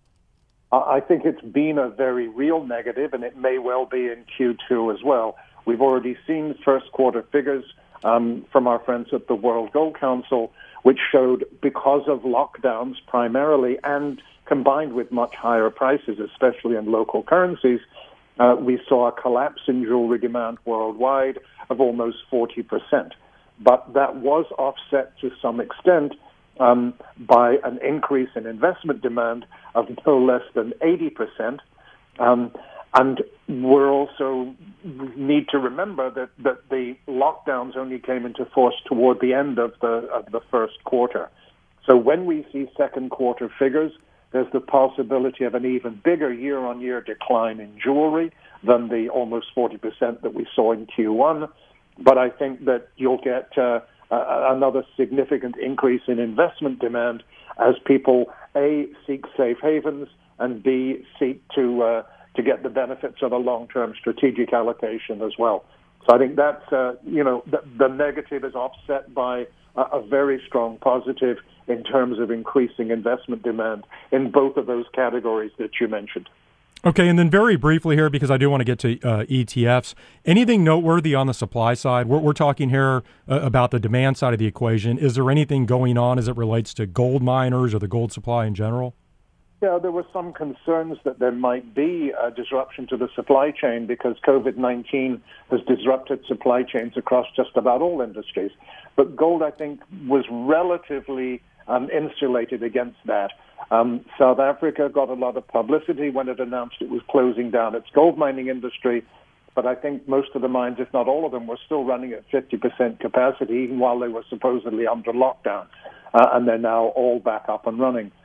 I think it's been a very real negative, and it may well be in Q two as well. We've already seen first quarter figures um, from our friends at the World Gold Council, which showed because of lockdowns primarily and combined with much higher prices, especially in local currencies, uh, we saw a collapse in jewelry demand worldwide of almost forty percent. But that was offset to some extent um, by an increase in investment demand of no less than eighty percent. Um, And we're also need to remember that, that the lockdowns only came into force toward the end of the of the first quarter. So when we see second quarter figures, there's the possibility of an even bigger year-on-year decline in jewelry than the almost forty percent that we saw in Q one. But I think that you'll get uh, uh, another significant increase in investment demand as people, A, seek safe havens, and B, seek to uh, to get the benefits of a long-term strategic allocation as well. So I think that's, uh, you know, the, the negative is offset by a, a very strong positive in terms of increasing investment demand in both of those categories that you mentioned. Okay, and then very briefly here, because I do want to get to uh, E T Fs, anything noteworthy on the supply side? We're, we're talking here uh, about the demand side of the equation. Is there anything going on as it relates to gold miners or the gold supply in general? Yeah, there were some concerns that there might be a disruption to the supply chain because COVID nineteen has disrupted supply chains across just about all industries. But gold, I think, was relatively um, insulated against that. Um, South Africa got a lot of publicity when it announced it was closing down its gold mining industry, but I think most of the mines, if not all of them, were still running at fifty percent capacity, even while they were supposedly under lockdown, uh, and they're now all back up and running.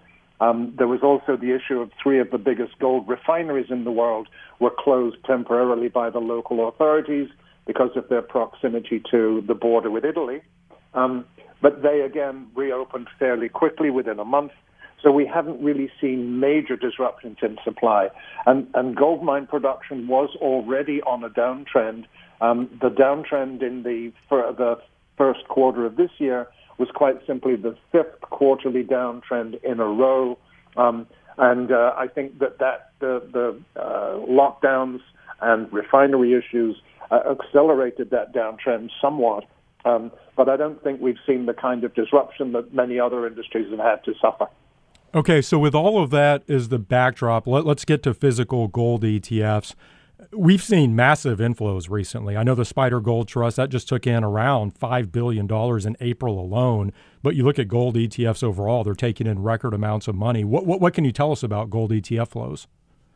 Um, there was also the issue of three of the biggest gold refineries in the world were closed temporarily by the local authorities because of their proximity to the border with Italy. Um, but they, again, reopened fairly quickly within a month. So we haven't really seen major disruptions in supply. And, and gold mine production was already on a downtrend. Um, the downtrend in the, for the first quarter of this year was quite simply the fifth quarterly downtrend in a row. Um, and uh, I think that, that the, the uh, lockdowns and refinery issues uh, accelerated that downtrend somewhat. Um, but I don't think we've seen the kind of disruption that many other industries have had to suffer. Okay, so with all of that as the backdrop, let, let's get to physical gold E T Fs. We've seen massive inflows recently. I know the Spider Gold Trust, that just took in around five billion dollars in April alone. But you look at gold E T Fs overall, they're taking in record amounts of money. What what, what can you tell us about gold E T F flows?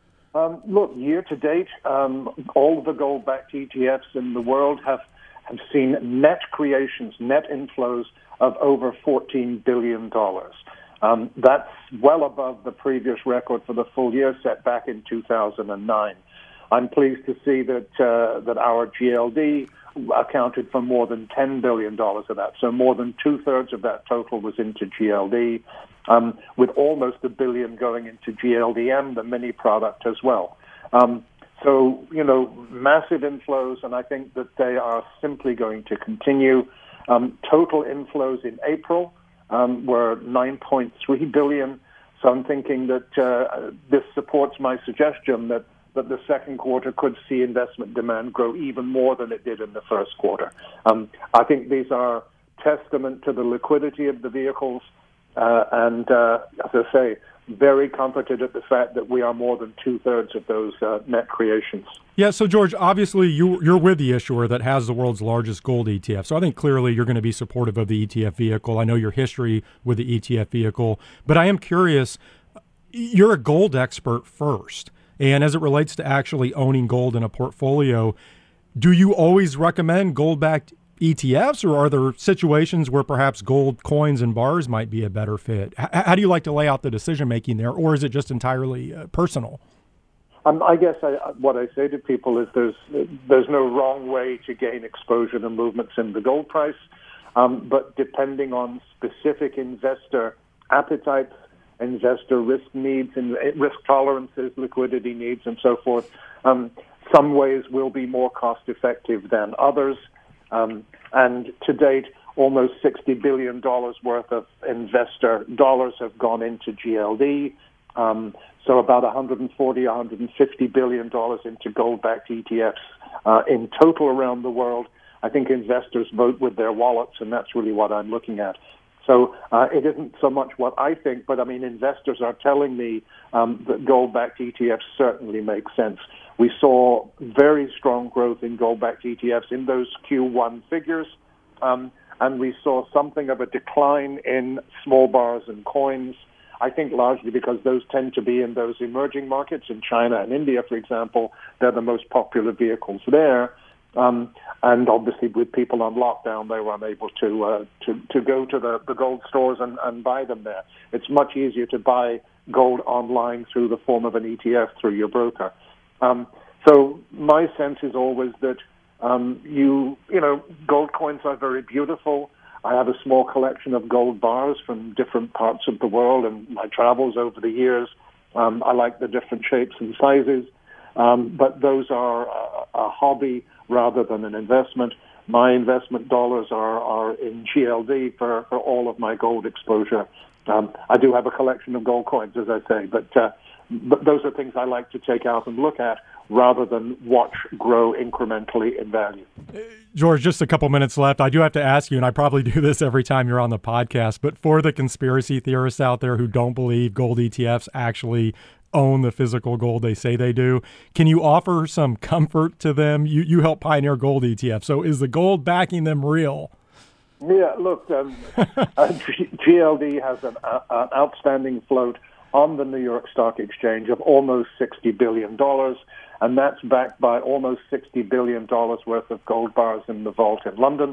Um, look, year to date, um, all of the gold-backed E T Fs in the world have, have seen net creations, net inflows of over fourteen billion dollars. Um, that's well above the previous record for the full year set back in two thousand nine. I'm pleased to see that uh, that our G L D accounted for more than ten billion dollars of that. So more than two-thirds of that total was into G L D, um, with almost a billion going into G L D M, the mini product as well. Um, so, you know, massive inflows, and I think that they are simply going to continue. Um, total inflows in April Um, were nine point three billion dollars. So I'm thinking that uh, this supports my suggestion that, that the second quarter could see investment demand grow even more than it did in the first quarter. Um, I think these are testament to the liquidity of the vehicles uh, and, uh, as I say, very comforted at the fact that we are more than two-thirds of those uh, net creations. Yeah, so George, obviously you, you're with the issuer that has the world's largest gold E T F. So I think clearly you're going to be supportive of the E T F vehicle. I know your history with the E T F vehicle, but I am curious, you're a gold expert first. And as it relates to actually owning gold in a portfolio, do you always recommend gold-backed E T Fs, or are there situations where perhaps gold coins and bars might be a better fit? H- how do you like to lay out the decision-making there, or is it just entirely uh, personal? Um, I guess I, what I say to people is there's there's no wrong way to gain exposure to movements in the gold price, um, but depending on specific investor appetites, investor risk needs, and risk tolerances, liquidity needs, and so forth, um, some ways will be more cost-effective than others. Um, and to date, almost sixty billion dollars worth of investor dollars have gone into G L D. Um, so about one hundred forty, one hundred fifty billion dollars into gold-backed E T Fs uh, in total around the world. I think investors vote with their wallets, and that's really what I'm looking at. So uh, it isn't so much what I think, but I mean, investors are telling me um, that gold-backed E T Fs certainly make sense. We saw very strong growth in gold-backed E T Fs in those Q one figures, um, and we saw something of a decline in small bars and coins. I think largely because those tend to be in those emerging markets in China and India, for example. They're the most popular vehicles there. Um, and obviously with people on lockdown, they were unable to uh, to, to go to the, the gold stores and, and buy them there. It's much easier to buy gold online through the form of an E T F through your broker. Um, so my sense is always that um, you, you know, gold coins are very beautiful. I have a small collection of gold bars from different parts of the world and my travels over the years. Um, I like the different shapes and sizes, um, but those are a, a hobby rather than an investment. My investment dollars are, are in G L D for, for all of my gold exposure. Um, I do have a collection of gold coins, as I say, but, uh, but those are things I like to take out and look at rather than watch grow incrementally in value. George, just a couple minutes left. I do have to ask you, and I probably do this every time you're on the podcast, but for the conspiracy theorists out there who don't believe gold E T Fs actually own the physical gold they say they do, can you offer some comfort to them? You you help pioneer gold E T F, so is the gold backing them real? Yeah, look, um, uh, G L D has an, uh, an outstanding float on the New York Stock Exchange of almost sixty billion dollars, and that's backed by almost sixty billion dollars worth of gold bars in the vault in London.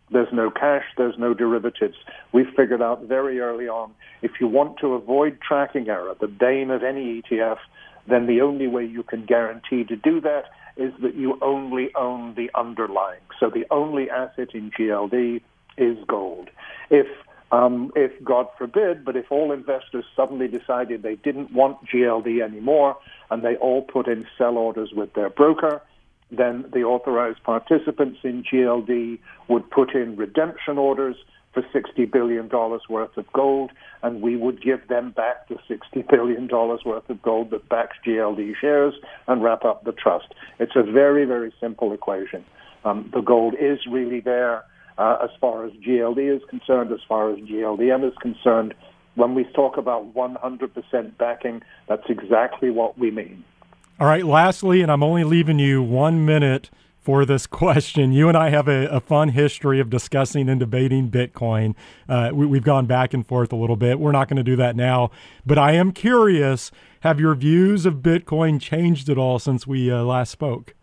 There's no cash, there's no derivatives. We figured out very early on, if you want to avoid tracking error, the bane of any E T F, then the only way you can guarantee to do that is that you only own the underlying. So the only asset in G L D is gold. If, um, if God forbid, but if all investors suddenly decided they didn't want G L D anymore and they all put in sell orders with their broker, then the authorized participants in G L D would put in redemption orders for sixty billion dollars worth of gold, and we would give them back the sixty billion dollars worth of gold that backs G L D shares and wrap up the trust. It's a very, very simple equation. Um, the gold is really there uh, as far as G L D is concerned, as far as G L D M is concerned. When we talk about one hundred percent backing, that's exactly what we mean. All right, lastly, and I'm only leaving you one minute for this question. You and I have a, a fun history of discussing and debating Bitcoin. Uh, we, we've gone back and forth a little bit. We're not going to do that now. But I am curious, have your views of Bitcoin changed at all since we uh, last spoke?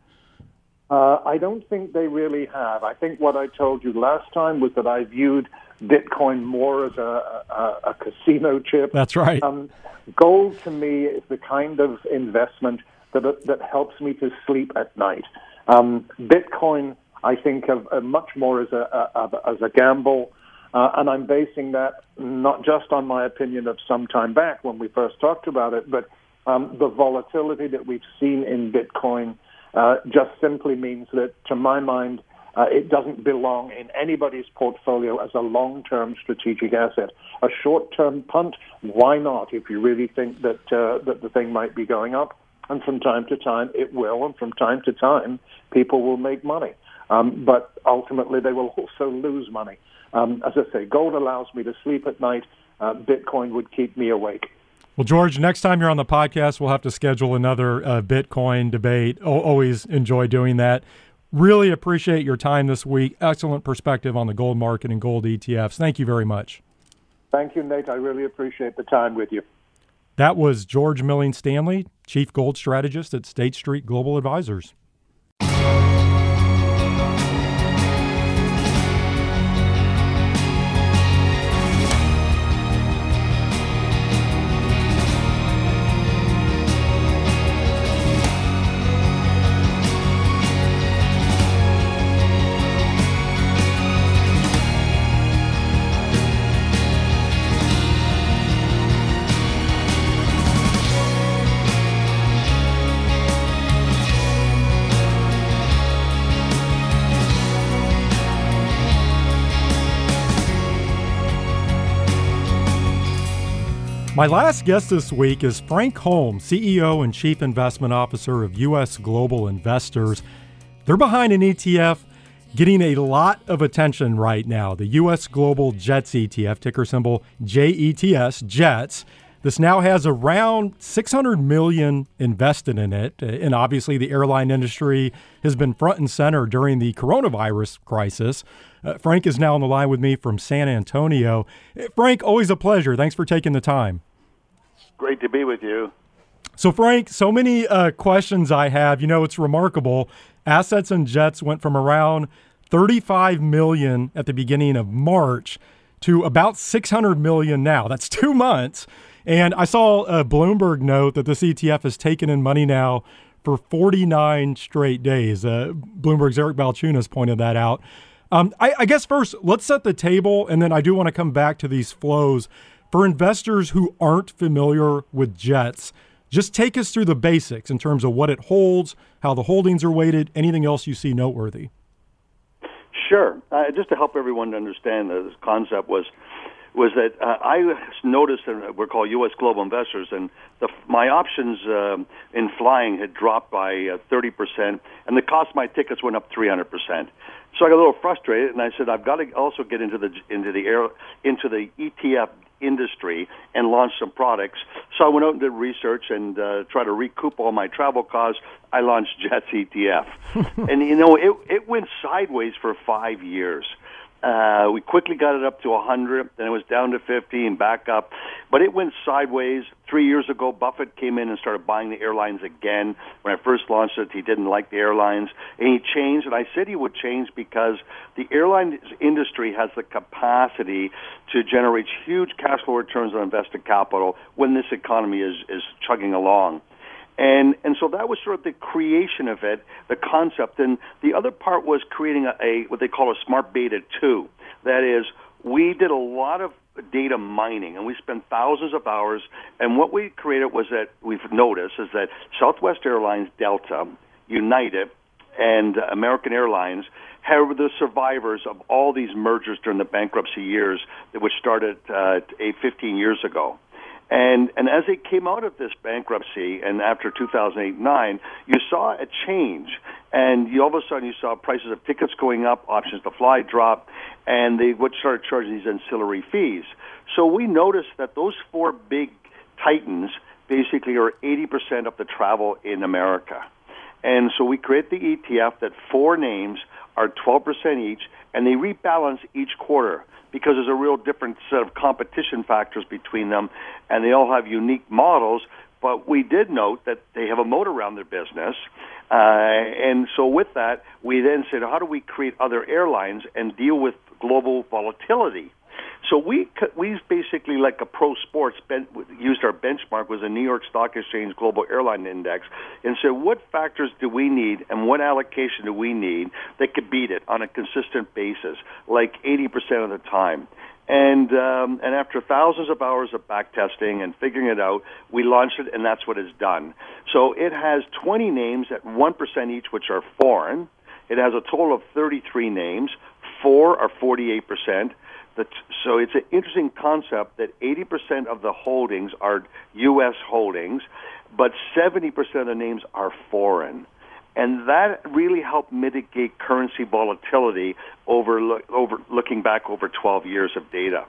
Uh, I don't think they really have. I think what I told you last time was that I viewed Bitcoin more as a, a, a casino chip. That's right. Um, gold, to me, is the kind of investment that that helps me to sleep at night. Um, Bitcoin, I think of uh, much more as a, a, as a gamble, uh, and I'm basing that not just on my opinion of some time back when we first talked about it, but um, the volatility that we've seen in Bitcoin uh, just simply means that, to my mind, uh, it doesn't belong in anybody's portfolio as a long-term strategic asset. A short-term punt, why not, if you really think that uh, that the thing might be going up? And from time to time, it will, and from time to time, people will make money. Um, but ultimately, they will also lose money. Um, as I say, gold allows me to sleep at night. Uh, Bitcoin would keep me awake. Well, George, next time you're on the podcast, we'll have to schedule another uh, Bitcoin debate. O- always enjoy doing that. Really appreciate your time this week. Excellent perspective on the gold market and gold E T Fs. Thank you very much. Thank you, Nate. I really appreciate the time with you. That was George Milling Stanley, Chief Gold Strategist at State Street Global Advisors. My last guest this week is Frank Holm, C E O and Chief Investment Officer of U S Global Investors. They're behind an E T F getting a lot of attention right now, the U S Global JETS E T F, ticker symbol J E T S, JETS. This now has around six hundred million dollars invested in it, and obviously the airline industry has been front and center during the coronavirus crisis. Uh, Frank is now on the line with me from San Antonio. Frank, always a pleasure. Thanks for taking the time. Great to be with you. So, Frank, so many uh, questions I have. You know, it's remarkable. Assets in JETS went from around thirty-five million dollars at the beginning of March to about six hundred million dollars now. That's two months. And I saw a Bloomberg note that this E T F has taken in money now for forty-nine straight days. Uh, Bloomberg's Eric Balchunas pointed that out. Um, I, I guess first, let's set the table, and then I do want to come back to these flows. For investors who aren't familiar with JETS, just take us through the basics in terms of what it holds, how the holdings are weighted, anything else you see noteworthy. Sure. Uh, just to help everyone to understand this concept was was that uh, I noticed that we're called U S Global Investors, and the, my options um, in flying had dropped by uh, thirty percent, and the cost of my tickets went up three hundred percent. So I got a little frustrated, and I said, I've got to also get into the into the air into the E T F industry and launch some products. So I went out and did research and uh, tried to recoup all my travel costs. I launched JETS E T F, and you know it it went sideways for five years. Uh, we quickly got it up to one hundred, then it was down to fifty and back up. But it went sideways. Three years ago, Buffett came in and started buying the airlines again. When I first launched it, he didn't like the airlines, and he changed, and I said he would change because the airline industry has the capacity to generate huge cash flow returns on invested capital when this economy is, is chugging along. And and so that was sort of the creation of it, the concept. And the other part was creating a, a what they call a smart beta two. That is, we did a lot of data mining, and we spent thousands of hours. And what we created was that we've noticed is that Southwest Airlines, Delta, United, and American Airlines have the survivors of all these mergers during the bankruptcy years, which started uh, eight, fifteen years ago. And and as they came out of this bankruptcy, and after two thousand eight nine, you saw a change. And you, all of a sudden, you saw prices of tickets going up, options to fly drop, and they would start charging these ancillary fees. So we noticed that those four big titans basically are eighty percent of the travel in America. And so we create the E T F that four names are twelve percent each, and they rebalance each quarter, because there's a real different set of competition factors between them, and they all have unique models. But we did note that they have a moat around their business, uh, and so with that, we then said, how do we create other airlines and deal with global volatility? So we we basically, like a pro sports, used our benchmark, was a New York Stock Exchange Global Airline Index, and said, what factors do we need and what allocation do we need that could beat it on a consistent basis, like eighty percent of the time? And um, and after thousands of hours of back testing and figuring it out, we launched it, and that's what it's done. So it has twenty names at one percent each, which are foreign. It has a total of thirty-three names. Four are forty-eight percent. So it's an interesting concept that eighty percent of the holdings are U S holdings, but seventy percent of the names are foreign. And that really helped mitigate currency volatility over, over looking back over twelve years of data.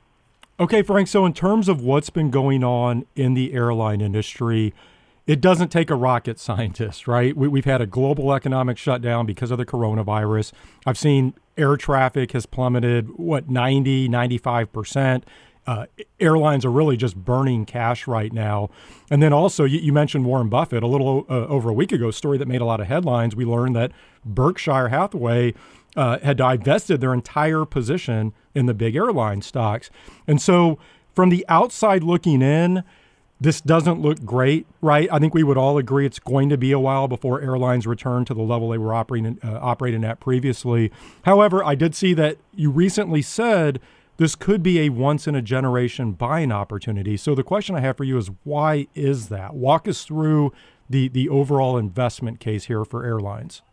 Okay, Frank, so in terms of what's been going on in the airline industry, it doesn't take a rocket scientist, right? We, we've had a global economic shutdown because of the coronavirus. I've seen air traffic has plummeted, what, ninety, ninety-five percent. Uh, airlines are really just burning cash right now. And then also, you, you mentioned Warren Buffett a little uh, over a week ago, a story that made a lot of headlines. We learned that Berkshire Hathaway uh, had divested their entire position in the big airline stocks. And so from the outside looking in, this doesn't look great, right? I think we would all agree it's going to be a while before airlines return to the level they were operating uh, operating at previously. However, I did see that you recently said this could be a once-in-a-generation buying opportunity. So the question I have for you is, why is that? Walk us through the, the overall investment case here for airlines.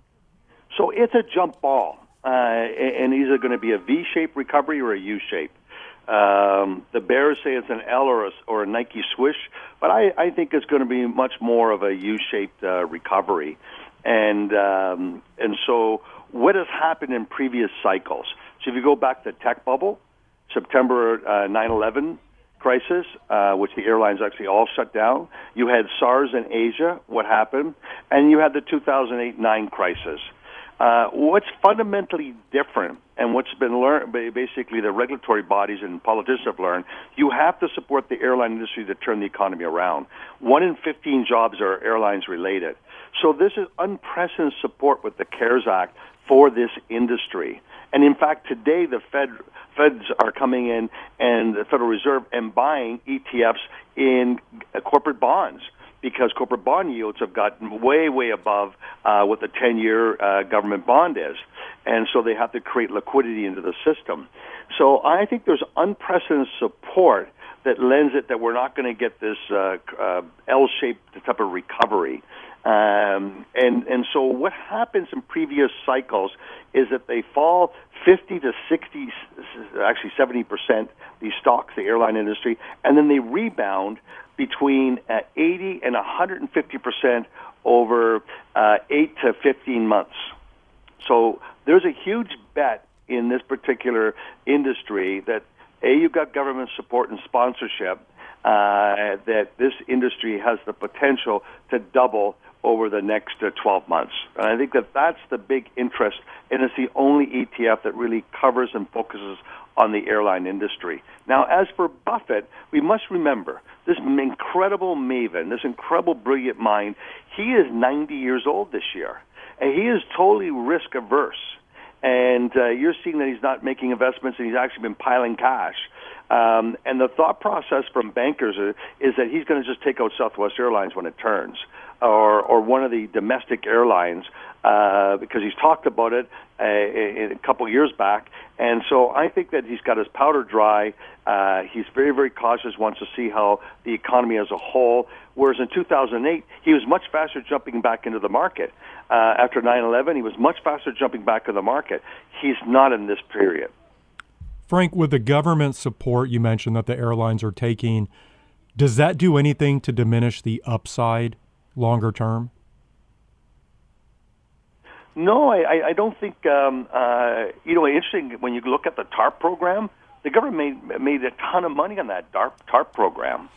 So it's a jump ball, uh, and either going to be a V-shaped recovery or a U-shape. Um, the bears say it's an L or a, or a Nike swoosh, but I, I think it's going to be much more of a U-shaped uh, recovery. And um, and so what has happened in previous cycles? So if you go back to the tech bubble, September uh, nine eleven crisis, uh, which the airlines actually all shut down. You had SARS in Asia, what happened? And you had the two thousand eight nine crisis. Uh, what's fundamentally different, and what's been learned, basically the regulatory bodies and politicians have learned, you have to support the airline industry to turn the economy around. One in fifteen jobs are airlines related. So this is unprecedented support with the CARES Act for this industry. And in fact, today the Fed Feds are coming in, and the Federal Reserve, and buying E T Fs in uh, corporate bonds, because corporate bond yields have gotten way, way above uh, what the ten-year uh, government bond is. And so they have to create liquidity into the system. So I think there's unprecedented support that lends it that we're not going to get this uh, uh, L-shaped type of recovery. Um, and, and so what happens in previous cycles is that they fall fifty to sixty, actually seventy percent, these stocks, the airline industry, and then they rebound between uh, eighty and one hundred fifty percent over uh, eight to fifteen months. So there's a huge bet in this particular industry that, A, you've got government support and sponsorship, uh, that this industry has the potential to double over the next uh, twelve months. And I think that that's the big interest, and it's the only E T F that really covers and focuses on the airline industry. Now, as for Buffett, we must remember this incredible maven, this incredible brilliant mind, he is ninety years old this year, and he is totally risk averse. And uh, you're seeing that he's not making investments, and he's actually been piling cash. Um, and the thought process from bankers are, is that he's going to just take out Southwest Airlines when it turns, or or one of the domestic airlines, uh, because he's talked about it uh, a, a couple of years back. And so I think that he's got his powder dry. Uh, he's very, very cautious, wants to see how the economy as a whole. Whereas in two thousand eight, he was much faster jumping back into the market. Uh, after nine eleven, he was much faster jumping back in the market. He's not in this period. Frank, with the government support you mentioned that the airlines are taking, does that do anything to diminish the upside longer term? No, I, I don't think, um, uh, you know, interesting, when you look at the TARP program, the government made, made a ton of money on that TARP program.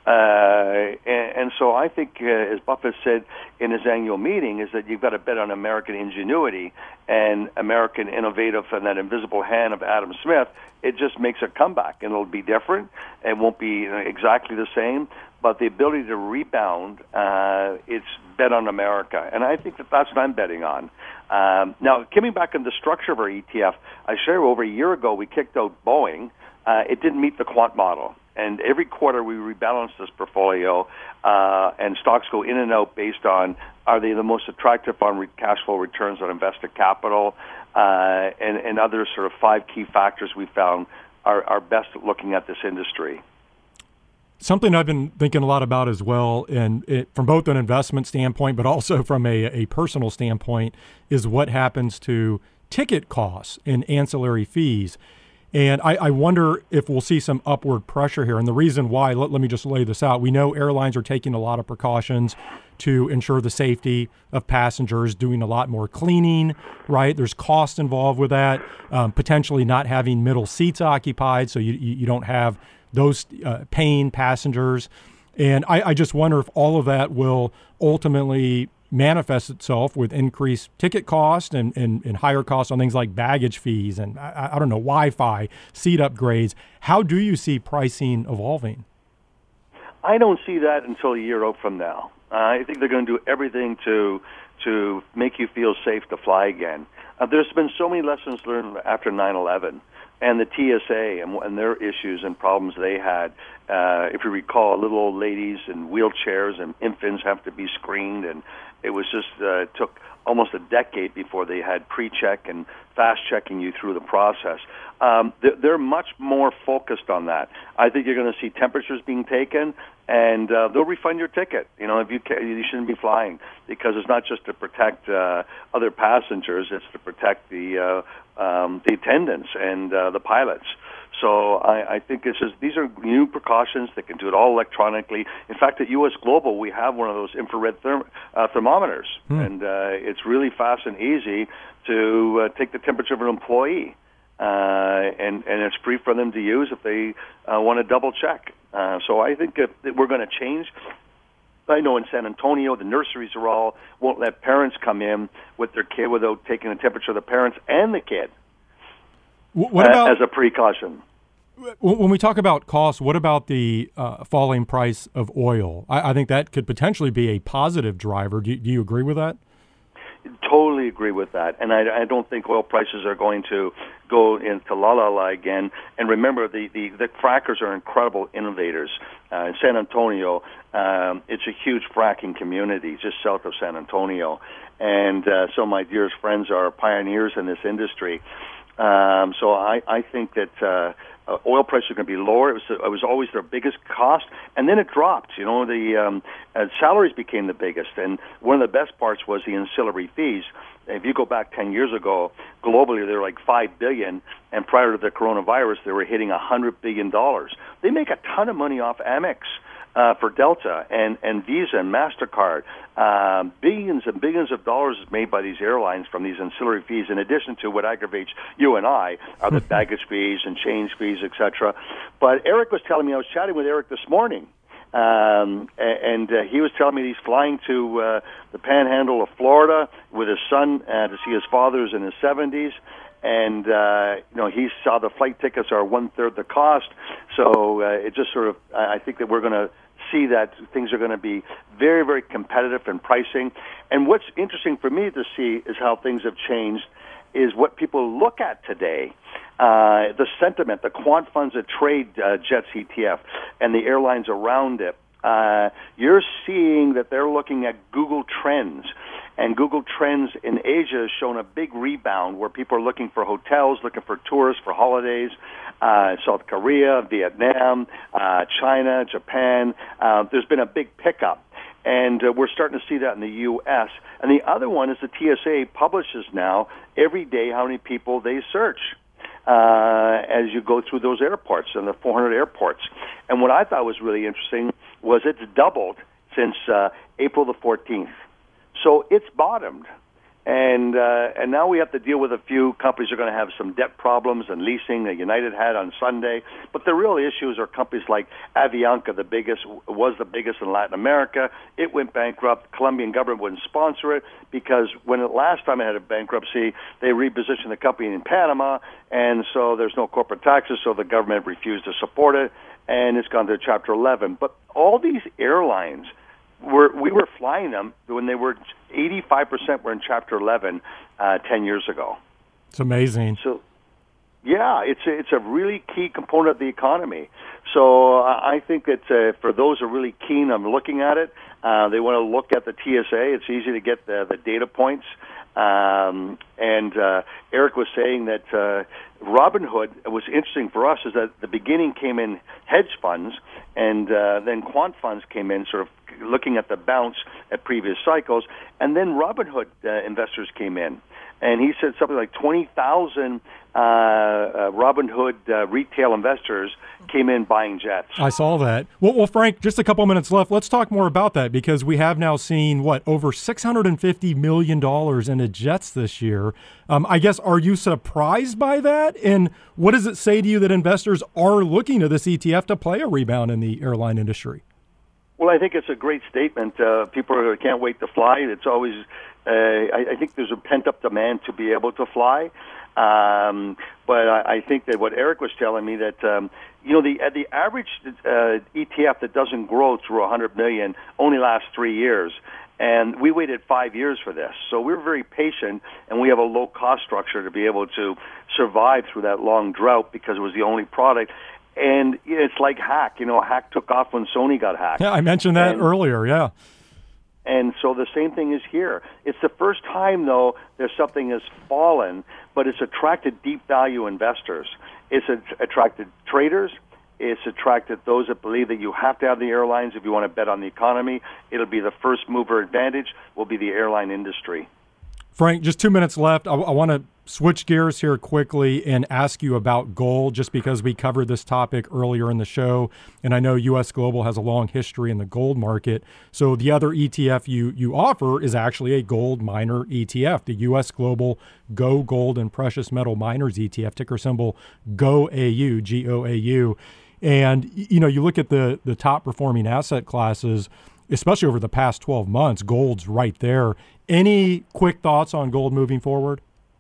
Uh, and, and so I think, uh, as Buffett said in his annual meeting, is that you've got to bet on American ingenuity and American innovative and that invisible hand of Adam Smith. It just makes a comeback, and it'll be different. It won't be exactly the same, but the ability to rebound, uh, it's bet on America. And I think that that's what I'm betting on. Um, now, coming back in the structure of our E T F, I share over a year ago we kicked out Boeing. Uh, it didn't meet the quant model. And every quarter we rebalance this portfolio, uh, and stocks go in and out based on are they the most attractive on re- cash flow returns on invested capital, uh, and, and other sort of five key factors we found are, are best at looking at this industry. Something I've been thinking a lot about as well, and it, from both an investment standpoint, but also from a, a personal standpoint, is what happens to ticket costs and ancillary fees. And I, I wonder if we'll see some upward pressure here. And the reason why, let, let me just lay this out. We know airlines are taking a lot of precautions to ensure the safety of passengers, doing a lot more cleaning, right? There's cost involved with that, um, potentially not having middle seats occupied, so you, you, you don't have those uh, paying passengers. And I, I just wonder if all of that will ultimately manifest itself with increased ticket cost and, and, and higher costs on things like baggage fees and, I, I don't know, Wi-Fi, seat upgrades. How do you see pricing evolving? I don't see that until a year out from now. Uh, I think they're going to do everything to to make you feel safe to fly again. Uh, there's been so many lessons learned after nine eleven. And the T S A and, and their issues and problems they had. Uh, if you recall, little old ladies in wheelchairs and infants have to be screened, and it was just uh, took almost a decade before they had pre-check and fast-checking you through the process. Um, they're, they're much more focused on that. I think you're going to see temperatures being taken, and uh, they'll refund your ticket. You know, if you ca- you shouldn't be flying, because it's not just to protect uh, other passengers; it's to protect the uh, um, the attendants and uh, the pilots. So I, I think it's just, these are new precautions. They can do it all electronically. In fact, at U S Global, we have one of those infrared therm- uh, thermometers, hmm. and uh, it's really fast and easy to uh, take the temperature of an employee, uh, and, and it's free for them to use if they uh, want to double check. Uh, so I think if, that we're going to change. I know in San Antonio, the nurseries are all won't let parents come in with their kid without taking the temperature of the parents and the kid. What about, uh, as a precaution? When we talk about costs, what about the uh, falling price of oil? I, I think that could potentially be a positive driver. Do, do you agree with that? Totally agree with that. And I, I don't think oil prices are going to go into la la la again. And remember, the, the, the frackers are incredible innovators. Uh, in San Antonio, um, it's a huge fracking community just south of San Antonio. And uh, so my dearest friends are pioneers in this industry. Um, so I, I think that uh, uh, oil prices are going to be lower. It was, it was always their biggest cost, and then it dropped. You know, the um, uh, salaries became the biggest, and one of the best parts was the ancillary fees. If you go back ten years ago, globally they were like five billion, and prior to the coronavirus, they were hitting a hundred billion dollars. They make a ton of money off Amex. Uh, for Delta and, and Visa and MasterCard. Um, billions and billions of dollars is made by these airlines from these ancillary fees, in addition to what aggravates you and I, are the baggage fees and change fees, et cetera. But Eric was telling me, I was chatting with Eric this morning, Um, and uh, he was telling me he's flying to uh, the Panhandle of Florida with his son uh, to see his father who's in his seventies. And, uh, you know, he saw the flight tickets are one-third the cost. So uh, it just sort of, I think that we're going to see that things are going to be very, very competitive in pricing. And what's interesting for me to see is how things have changed is what people look at today. Uh, the sentiment, the quant funds that trade uh, JETS E T F and the airlines around it, uh, you're seeing that they're looking at Google Trends. And Google Trends in Asia has shown a big rebound where people are looking for hotels, looking for tourists for holidays. Uh, South Korea, Vietnam, uh, China, Japan. Uh, there's been a big pickup. And uh, we're starting to see that in the U S. And the other one is the T S A publishes now every day how many people they search uh, as you go through those airports and the four hundred airports. And what I thought was really interesting was it's doubled since uh, April the fourteenth. So it's bottomed. And uh, and now we have to deal with a few companies that are going to have some debt problems and leasing that United had on Sunday. But the real issues are companies like Avianca, the biggest, was the biggest in Latin America. It went bankrupt. The Colombian government wouldn't sponsor it because when it, last time it had a bankruptcy, they repositioned the company in Panama, and so there's no corporate taxes, so the government refused to support it, and it's gone to Chapter eleven. But all these airlines, We're, we were flying them when they were eighty-five percent were in Chapter eleven uh, ten years ago. It's amazing. So, yeah, it's a, it's a really key component of the economy. So uh, I think that uh, for those who are really keen on looking at it, uh, they want to look at the T S A. It's easy to get the, the data points. Um, and uh, Eric was saying that uh, Robinhood, was interesting for us is that the beginning came in hedge funds, and uh, then quant funds came in sort of looking at the bounce at previous cycles, and then Robinhood uh, investors came in. And he said something like twenty thousand uh, uh, Robinhood uh, retail investors came in buying JETS. I saw that. Well, well, Frank, just a couple minutes left. Let's talk more about that because we have now seen, what, over six hundred fifty million dollars into JETS this year. Um, I guess, are you surprised by that? And what does it say to you that investors are looking to this E T F to play a rebound in the airline industry? Well, I think it's a great statement. Uh, people are, can't wait to fly. It's always, uh, I, I think there's a pent-up demand to be able to fly. Um, but I, I think that what Eric was telling me that, um, you know, the uh, the average uh, E T F that doesn't grow through one hundred million only lasts three years. And we waited five years for this. So we're very patient, and we have a low-cost structure to be able to survive through that long drought because it was the only product. And it's like Hack. You know, Hack took off when Sony got hacked. Yeah, I mentioned that and, earlier, yeah. And so the same thing is here. It's the first time, though, that something has fallen, but it's attracted deep value investors. It's attracted traders. It's attracted those that believe that you have to have the airlines if you want to bet on the economy. It'll be the first mover advantage will be the airline industry. Frank, just two minutes left. I, I want to switch gears here quickly and ask you about gold, just because we covered this topic earlier in the show, and I know U S Global has a long history in the gold market. So the other E T F you you offer is actually a gold miner E T F, the U S Global Go Gold and Precious Metal Miners E T F, ticker symbol G O A U, G O A U. And you know, you look at the the top performing asset classes, especially over the past twelve months, gold's right there. Any quick thoughts on gold moving forward?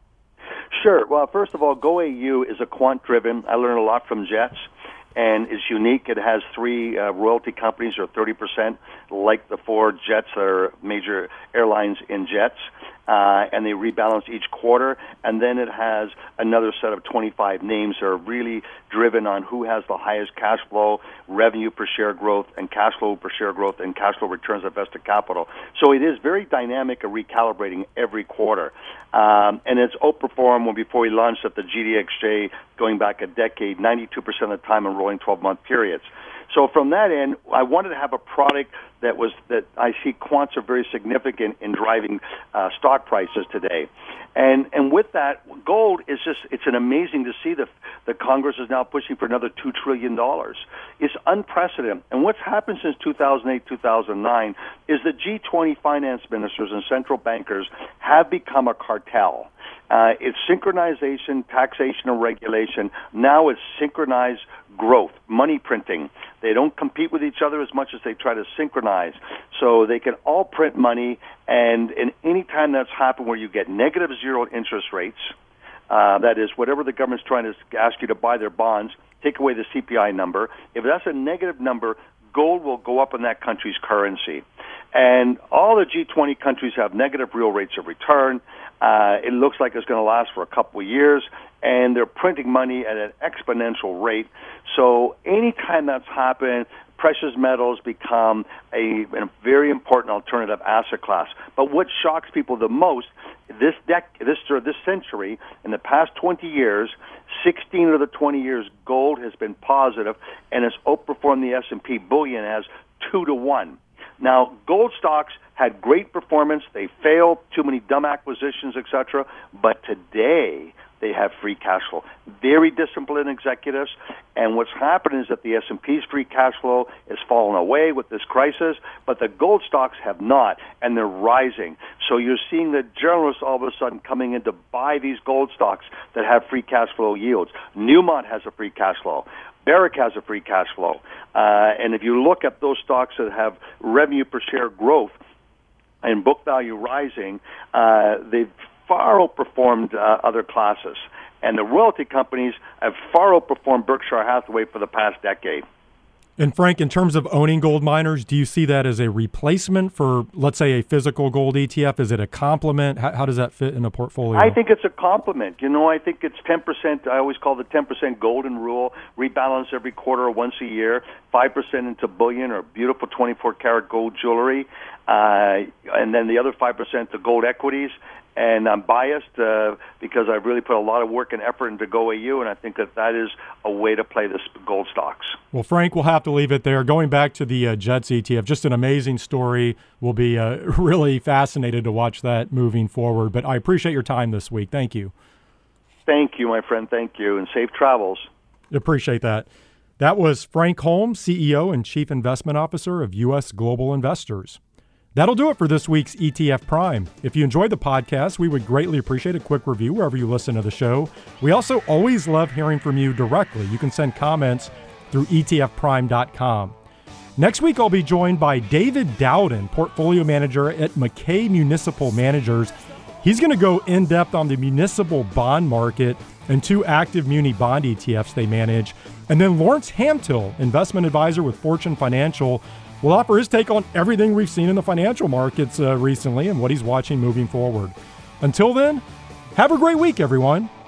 Sure. Well, first of all, G O A U is a quant-driven. I learned a lot from JETS, and it's unique. It has three uh, royalty companies, or thirty percent, like the four JETS that are major airlines in JETS, uh, and they rebalance each quarter. And then it has another set of twenty-five names that are really driven on who has the highest cash flow, revenue per share growth, and cash flow per share growth, and cash flow returns on invested capital. So it is very dynamic and recalibrating every quarter. Um, and it's outperformed when before we launched at the G D X J going back a decade, ninety-two percent of the time in rolling twelve-month periods. So from that end, I wanted to have a product that was that I see quants are very significant in driving uh, stock prices today. And and with that, gold is just, it's an amazing to see the, the Congress is now pushing for another two trillion dollars. It's unprecedented. And what's happened since two thousand eight, two thousand nine is the G twenty finance ministers and central bankers have become a cartel. Uh, it's synchronization, taxation, and regulation. Now it's synchronized growth, money printing. They don't compete with each other as much as they try to synchronize. So they can all print money, and in any time that's happened where you get negative zero interest rates, uh, that is, whatever the government's trying to ask you to buy their bonds, take away the C P I number. If that's a negative number, gold will go up in that country's currency. And all the G twenty countries have negative real rates of return. Uh, it looks like it's going to last for a couple of years, and they're printing money at an exponential rate. So anytime that's happened, precious metals become a, a very important alternative asset class. But what shocks people the most, this dec- this or this century, in the past twenty years, sixteen of the twenty years, gold has been positive and has outperformed the S and P bullion as two to one. Now, gold stocks had great performance. They failed, too many dumb acquisitions, et cetera. But today, they have free cash flow. Very disciplined executives. And what's happened is that the S and P's free cash flow has fallen away with this crisis, but the gold stocks have not, and they're rising. So you're seeing the journalists all of a sudden coming in to buy these gold stocks that have free cash flow yields. Newmont has a free cash flow. Barrick has a free cash flow. Uh, and if you look at those stocks that have revenue per share growth and book value rising, uh, they've far outperformed uh, other classes. And the royalty companies have far outperformed Berkshire Hathaway for the past decade. And Frank, in terms of owning gold miners, do you see that as a replacement for, let's say, a physical gold E T F? Is it a complement? How, how does that fit in a portfolio? I think it's a complement. You know, I think it's ten percent. I always call the ten percent golden rule, rebalance every quarter or once a year, five percent into bullion or beautiful twenty-four karat gold jewelry, uh, and then the other five percent to gold equities. And I'm biased uh, because I've really put a lot of work and effort into Go A U, and I think that that is a way to play this gold stocks. Well, Frank, we'll have to leave it there. Going back to the uh, Jets E T F, just an amazing story. We'll be uh, really fascinated to watch that moving forward. But I appreciate your time this week. Thank you. Thank you, my friend. Thank you, and safe travels. Appreciate that. That was Frank Holmes, C E O and Chief Investment Officer of U S Global Investors. That'll do it for this week's E T F Prime. If you enjoyed the podcast, we would greatly appreciate a quick review wherever you listen to the show. We also always love hearing from you directly. You can send comments through E T F prime dot com. Next week, I'll be joined by David Dowden, Portfolio Manager at McKay Municipal Managers. He's going to go in-depth on the municipal bond market and two active muni bond E T Fs they manage. And then Lawrence Hamtill, Investment Advisor with Fortune Financial, will offer his take on everything we've seen in the financial markets uh, recently and what he's watching moving forward. Until then, have a great week, everyone.